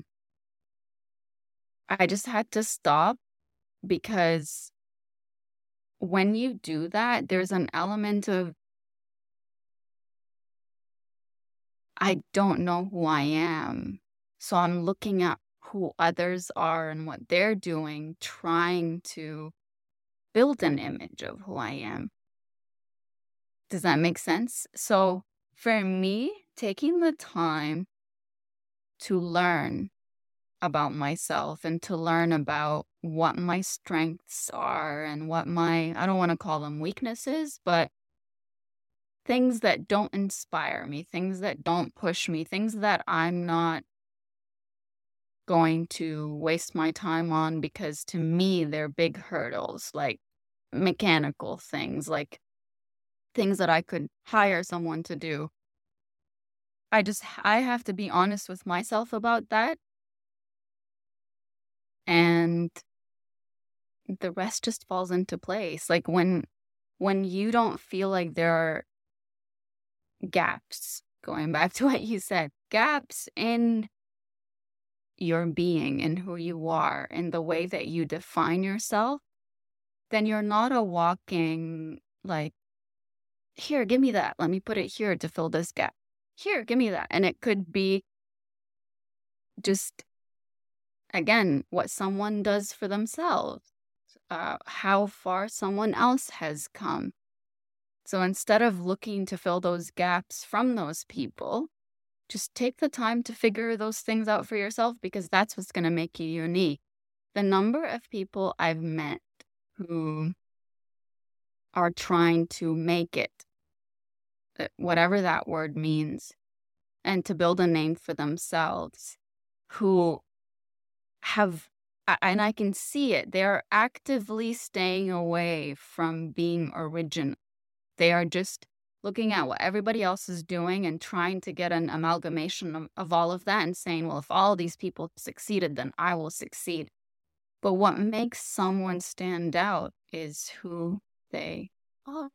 I just had to stop because when you do that, there's an element of, I don't know who I am. So I'm looking at who others are and what they're doing, trying to build an image of who I am. Does that make sense? So for me, taking the time to learn about myself and to learn about what my strengths are and what my, I don't want to call them weaknesses, but things that don't inspire me, things that don't push me, things that I'm not going to waste my time on because to me they're big hurdles, like mechanical things, like things that I could hire someone to do. I just, I have to be honest with myself about that. And the rest just falls into place. Like when, when you don't feel like there are gaps, going back to what you said, gaps in your being and who you are and the way that you define yourself, then you're not a walking, like, here, give me that. Let me put it here to fill this gap. Here, give me that. And it could be just, again, what someone does for themselves, uh, how far someone else has come. So instead of looking to fill those gaps from those people, just take the time to figure those things out for yourself because that's what's going to make you unique. The number of people I've met who are trying to make it, whatever that word means, and to build a name for themselves, who have, and I can see it, they're actively staying away from being original. They are just looking at what everybody else is doing and trying to get an amalgamation of, of all of that and saying, well, if all these people succeeded, then I will succeed. But what makes someone stand out is who they are.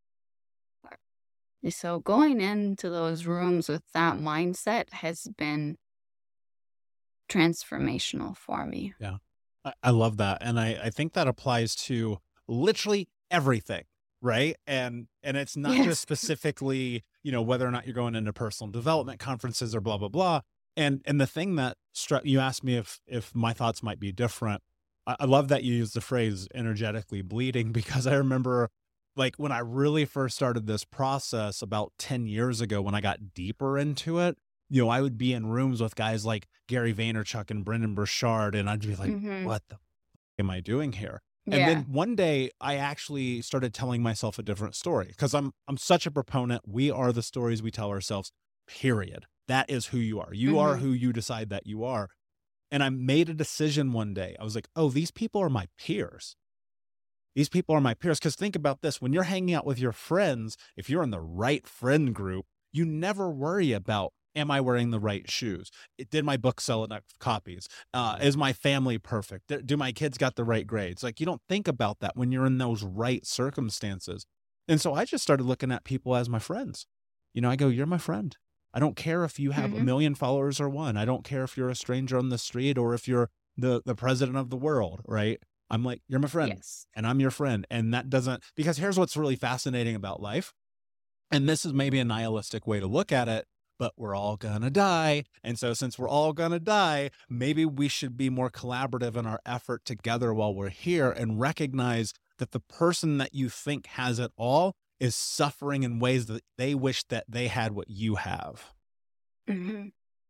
So going into those rooms with that mindset has been transformational for me. Yeah, I, I love that. And I, I think that applies to literally everything. right? And and it's not Yes. just specifically, you know, whether or not you're going into personal development conferences or blah blah blah. And and the thing that struck, you asked me if if my thoughts might be different. I, I love that you use the phrase energetically bleeding, because I remember, like, when I really first started this process about ten years ago, when I got deeper into it, you know, I would be in rooms with guys like Gary Vaynerchuk and Brendan Burchard, and I'd be like, Mm-hmm. what the f- am I doing here? And Yeah. then one day I actually started telling myself a different story, because I'm I'm such a proponent. We are the stories we tell ourselves, period. That is who you are. You are Mm-hmm. who you decide that you are. And I made a decision one day. I was like, oh, these people are my peers. These people are my peers. Because think about this. When you're hanging out with your friends, if you're in the right friend group, you never worry about, am I wearing the right shoes? Did my book sell enough copies? Uh, is my family perfect? Do, do my kids got the right grades? Like, you don't think about that when you're in those right circumstances. And so I just started looking at people as my friends. You know, I go, you're my friend. I don't care if you have Mm-hmm. a million followers or one. I don't care if you're a stranger on the street or if you're the, the president of the world, right? I'm like, you're my friend. Yes. And I'm your friend. And that doesn't, because here's what's really fascinating about life. And this is maybe a nihilistic way to look at it, but we're all gonna die. And so since we're all gonna die, maybe we should be more collaborative in our effort together while we're here, and recognize that the person that you think has it all is suffering in ways that they wish that they had what you have. Mm-hmm.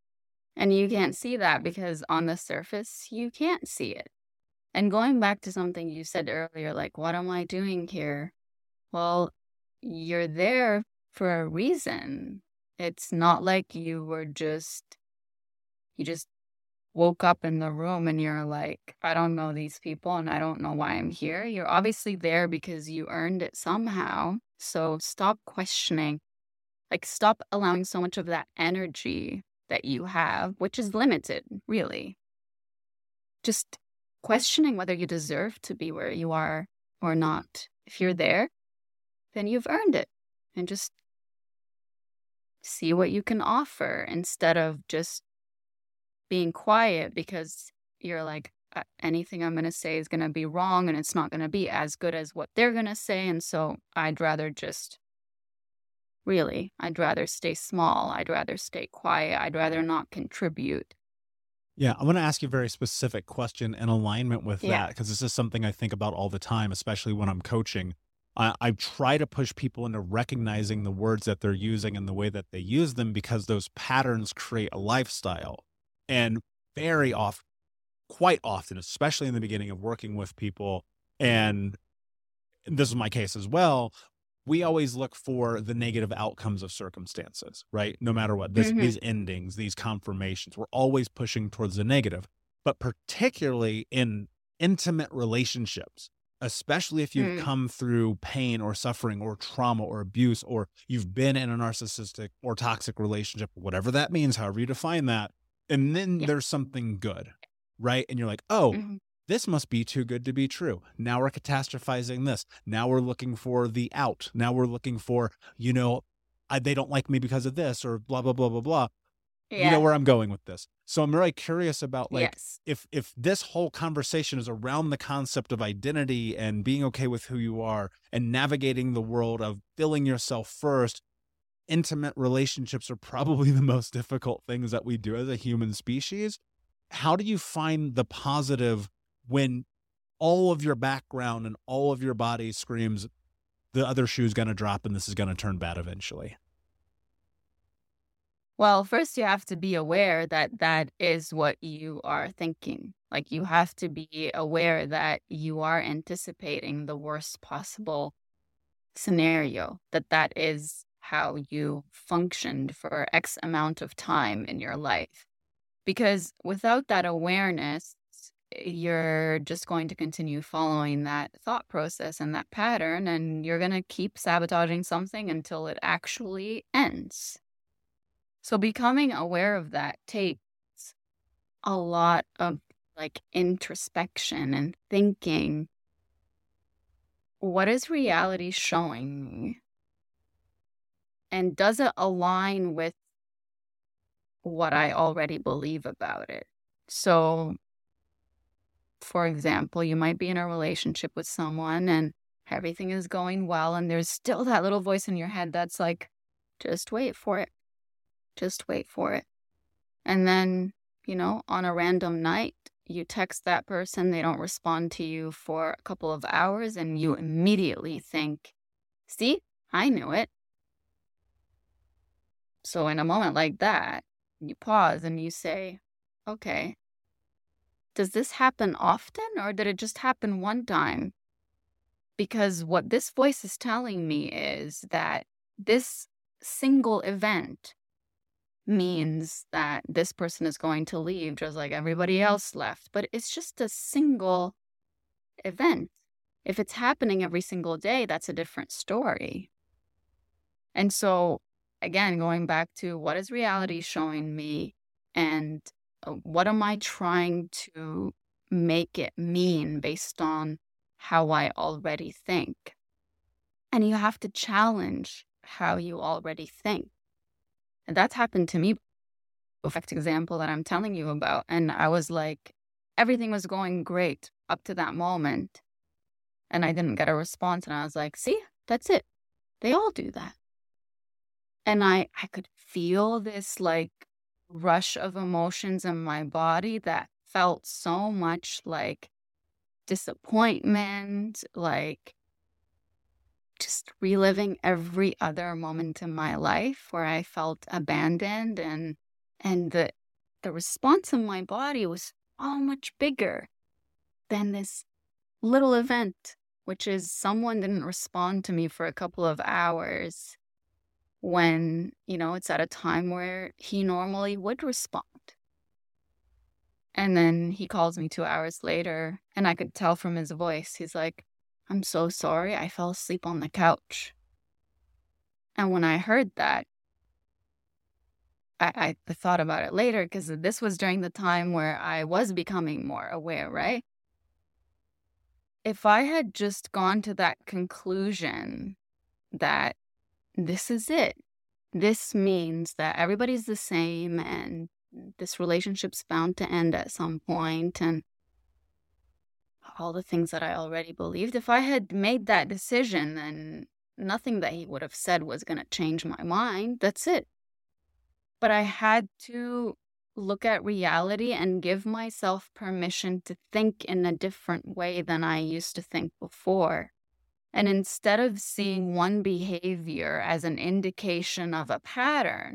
And you can't see that because on the surface, you can't see it. And going back to something you said earlier, like, what am I doing here? Well, you're there for a reason. It's not like you were just, you just woke up in the room and you're like, I don't know these people and I don't know why I'm here. You're obviously there because you earned it somehow. So stop questioning. Like, stop allowing so much of that energy that you have, which is limited, really. Just questioning whether you deserve to be where you are or not. If you're there, then you've earned it. And just see what you can offer instead of just being quiet because you're like, "Uh, anything I'm going to say is going to be wrong and it's not going to be as good as what they're going to say. And so I'd rather just, really, I'd rather stay small. I'd rather stay quiet. I'd rather not contribute." Yeah, I want to ask you a very specific question in alignment with Yeah. that, because this is something I think about all the time, especially when I'm coaching. I, I try to push people into recognizing the words that they're using and the way that they use them, because those patterns create a lifestyle. And very often, quite often, especially in the beginning of working with people, and this is my case as well, we always look for the negative outcomes of circumstances, right? No matter what, this, Mhm. these endings, these confirmations, we're always pushing towards the negative. But particularly in intimate relationships, especially if you've Mm. come through pain or suffering or trauma or abuse, or you've been in a narcissistic or toxic relationship, whatever that means, however you define that, and then Yeah. there's something good, right? And you're like, oh, Mhm. this must be too good to be true. Now we're catastrophizing this. Now we're looking for the out. Now we're looking for, you know, I, they don't like me because of this, or blah, blah, blah, blah, blah. You know Yeah. where I'm going with this. So I'm really curious about, like, Yes. if if this whole conversation is around the concept of identity and being okay with who you are and navigating the world of filling yourself first, intimate relationships are probably the most difficult things that we do as a human species. How do you find the positive when all of your background and all of your body screams, the other shoe's going to drop and this is going to turn bad eventually? Well, first you have to be aware that that is what you are thinking. Like, you have to be aware that you are anticipating the worst possible scenario, that that is how you functioned for X amount of time in your life. Because without that awareness, you're just going to continue following that thought process and that pattern, and you're going to keep sabotaging something until it actually ends. So becoming aware of that takes a lot of, like, introspection and thinking, what is reality showing me? And does it align with what I already believe about it? So, for example, you might be in a relationship with someone and everything is going well, and there's still that little voice in your head that's like, just wait for it. Just wait for it. And then, you know, on a random night, you text that person, they don't respond to you for a couple of hours, and you immediately think, see, I knew it. So in a moment like that, you pause and you say, okay, does this happen often, or did it just happen one time? Because what this voice is telling me is that this single event means that this person is going to leave just like everybody else left. But it's just a single event. If it's happening every single day, that's a different story. And so, again, going back to what is reality showing me, and uh, what am I trying to make it mean based on how I already think? And you have to challenge how you already think. And that's happened to me. Perfect example that I'm telling you about. And I was like, everything was going great up to that moment. And I didn't get a response. And I was like, see, that's it. They all do that. And I, I could feel this like rush of emotions in my body that felt so much like disappointment, like just reliving every other moment in my life where I felt abandoned, and and the the response in my body was so much bigger than this little event, which is someone didn't respond to me for a couple of hours when, you know, it's at a time where he normally would respond. And then he calls me two hours later, and I could tell from his voice, he's like, I'm so sorry, I fell asleep on the couch. And when I heard that, I, I thought about it later, because this was during the time where I was becoming more aware, right? If I had just gone to that conclusion that this is it, this means that everybody's the same and this relationship's bound to end at some point, and all the things that I already believed, if I had made that decision, then nothing that he would have said was going to change my mind. That's it. But I had to look at reality and give myself permission to think in a different way than I used to think before. And instead of seeing one behavior as an indication of a pattern,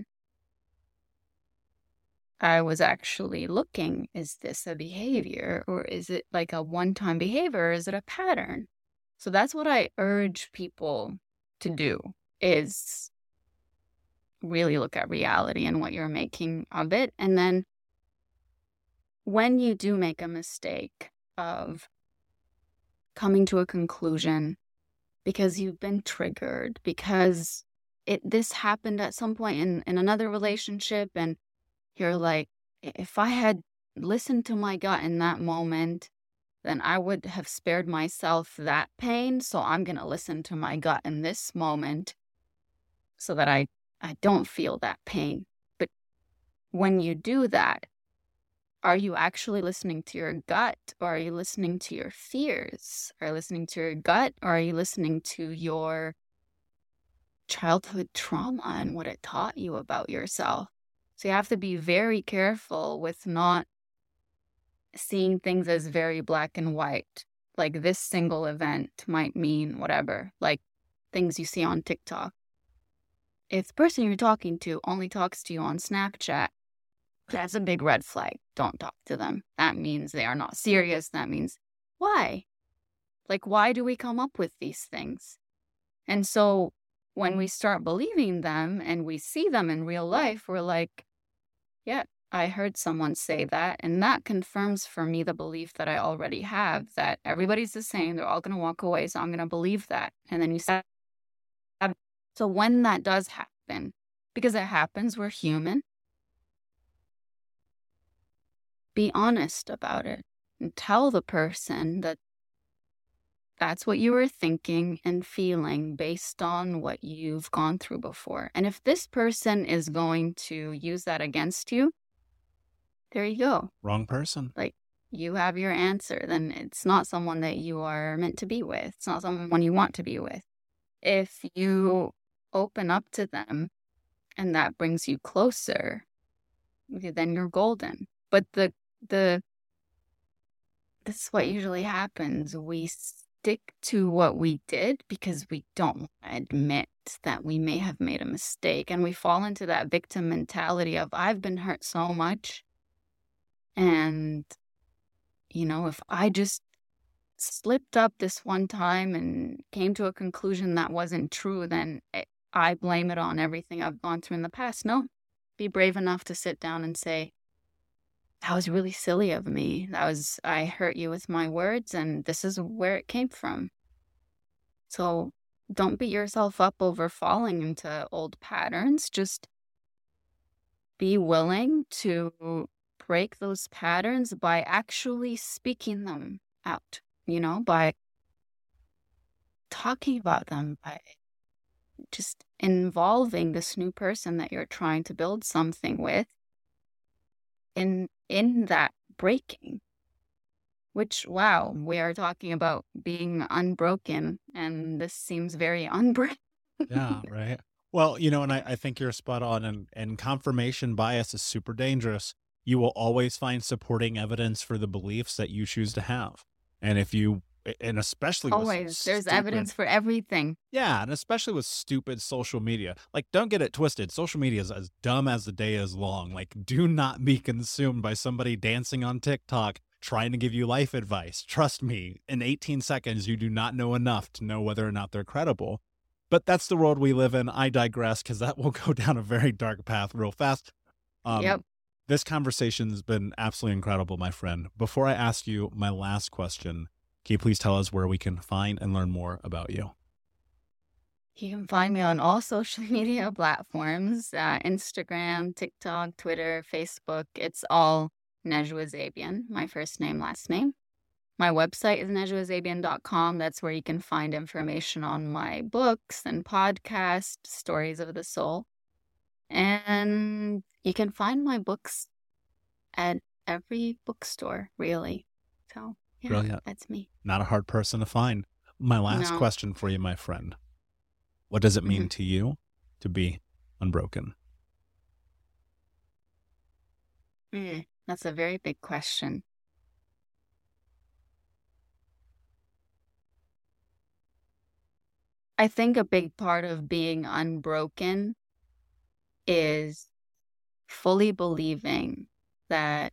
I was actually looking, is this a behavior, or is it like a one-time behavior, or is it a pattern? So that's what I urge people to do, is really look at reality and what you're making of it. And then when you do make a mistake of coming to a conclusion because you've been triggered, because it this happened at some point in, in another relationship, and you're like, if I had listened to my gut in that moment, then I would have spared myself that pain. So I'm going to listen to my gut in this moment so that I, I don't feel that pain. But when you do that, are you actually listening to your gut, or are you listening to your fears? Are you listening to your gut, or are you listening to your childhood trauma and what it taught you about yourself? So you have to be very careful with not seeing things as very black and white. Like this single event might mean whatever, like things you see on TikTok. If the person you're talking to only talks to you on Snapchat, that's a big red flag. Don't talk to them. That means they are not serious. That means, why? Like, why do we come up with these things? And so when we start believing them and we see them in real life, we're like, yeah, I heard someone say that. And that confirms for me the belief that I already have, that everybody's the same. They're all going to walk away. So I'm going to believe that. And then you say, so when that does happen, because it happens, we're human, be honest about it and tell the person that that's what you were thinking and feeling based on what you've gone through before. And if this person is going to use that against you, there you go. Wrong person. Like, you have your answer, then it's not someone that you are meant to be with. It's not someone you want to be with. If you open up to them and that brings you closer, then you're golden. But the the this is what usually happens. We stick to what we did because we don't admit that we may have made a mistake. And we fall into that victim mentality of, I've been hurt so much. And, you know, if I just slipped up this one time and came to a conclusion that wasn't true, then it, I blame it on everything I've gone through in the past. No, be brave enough to sit down and say, that was really silly of me. That was, I hurt you with my words, and this is where it came from. So don't beat yourself up over falling into old patterns. Just be willing to break those patterns by actually speaking them out, you know, by talking about them, by just involving this new person that you're trying to build something with in in that breaking. Which, wow, we are talking about being unbroken, and this seems very unbroken. Yeah, right. Well, you know, and I, I think you're spot on, and, and confirmation bias is super dangerous. You will always find supporting evidence for the beliefs that you choose to have. And if you, and especially with Always, there's stupid- evidence for everything. Yeah, and especially with stupid social media. Like, don't get it twisted. Social media is as dumb as the day is long. Like, do not be consumed by somebody dancing on TikTok trying to give you life advice. Trust me, in eighteen seconds, you do not know enough to know whether or not they're credible. But that's the world we live in. I digress, because that will go down a very dark path real fast. Um, Yep. This conversation has been absolutely incredible, my friend. Before I ask you my last question, can you please tell us where we can find and learn more about you? You can find me on all social media platforms, uh, Instagram, TikTok, Twitter, Facebook. It's all Nejwa Zabian, my first name, last name. My website is nejwa zabian dot com. That's where you can find information on my books and podcasts, Stories of the Soul. And you can find my books at every bookstore, really. So, yeah, Brilliant. that's me. Not a hard person to find. My last No. question for you, my friend. What does it mean Mhm. to you to be unbroken? Mm, that's a very big question. I think a big part of being unbroken is fully believing that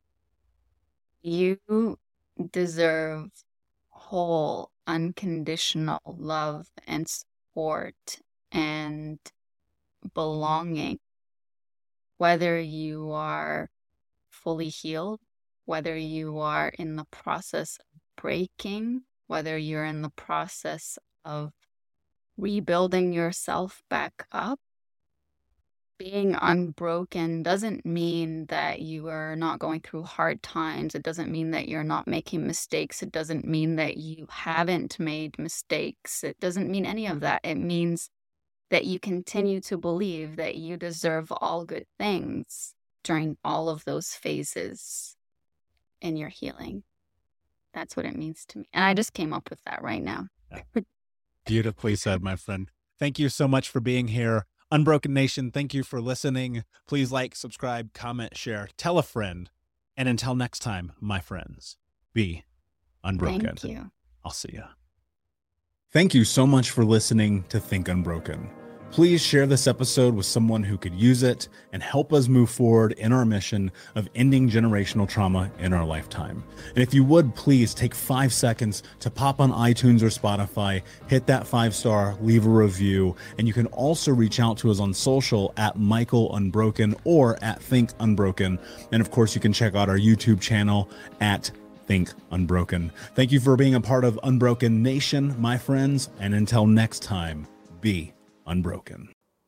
you deserve whole, unconditional love and support and belonging, whether you are fully healed, whether you are in the process of breaking, whether you're in the process of rebuilding yourself back up. Being unbroken doesn't mean that you are not going through hard times. It doesn't mean that you're not making mistakes. It doesn't mean that you haven't made mistakes. It doesn't mean any of that. It means that you continue to believe that you deserve all good things during all of those phases in your healing. That's what it means to me. And I just came up with that right now. Beautifully said, my friend. Thank you so much for being here. Unbroken Nation, thank you for listening. Please like, subscribe, comment, share, tell a friend. And until next time, my friends, be unbroken. Thank you. I'll see ya. Thank you so much for listening to Think Unbroken. Please share this episode with someone who could use it and help us move forward in our mission of ending generational trauma in our lifetime. And if you would, please take five seconds to pop on iTunes or Spotify, hit that five star, leave a review, and you can also reach out to us on social at Michael Unbroken or at Think Unbroken. And of course, you can check out our YouTube channel at Think Unbroken. Thank you for being a part of Unbroken Nation, my friends, and until next time, be unbroken.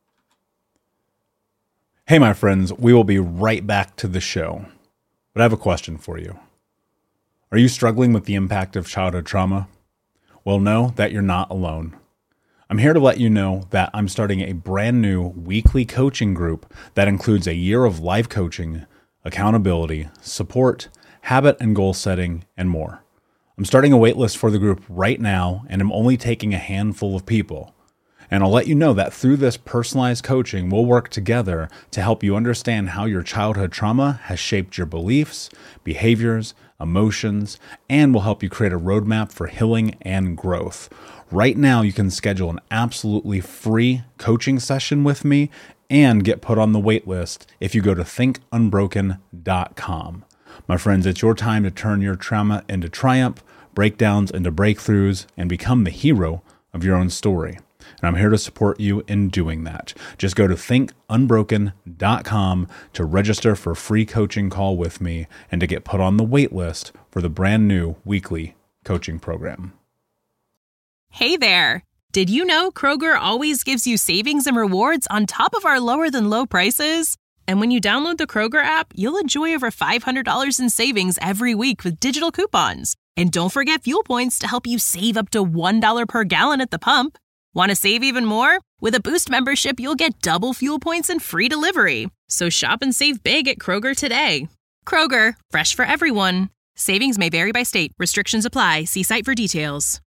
Hey, my friends, we will be right back to the show. But I have a question for you. Are you struggling with the impact of childhood trauma? Well, know that you're not alone. I'm here to let you know that I'm starting a brand new weekly coaching group that includes a year of live coaching, accountability, support, habit and goal setting, and more. I'm starting a waitlist for the group right now, and I'm only taking a handful of people. And I'll let you know that through this personalized coaching, we'll work together to help you understand how your childhood trauma has shaped your beliefs, behaviors, emotions, and will help you create a roadmap for healing and growth. Right now, you can schedule an absolutely free coaching session with me and get put on the wait list if you go to think unbroken dot com. My friends, it's your time to turn your trauma into triumph, breakdowns into breakthroughs, and become the hero of your own story. And I'm here to support you in doing that. Just go to think unbroken dot com to register for a free coaching call with me and to get put on the wait list for the brand new weekly coaching program. Hey there! Did you know Kroger always gives you savings and rewards on top of our lower than low prices? And when you download the Kroger app, you'll enjoy over five hundred dollars in savings every week with digital coupons. And don't forget fuel points to help you save up to one dollar per gallon at the pump. Want to save even more? With a Boost membership, you'll get double fuel points and free delivery. So shop and save big at Kroger today. Kroger, fresh for everyone. Savings may vary by state. Restrictions apply. See site for details.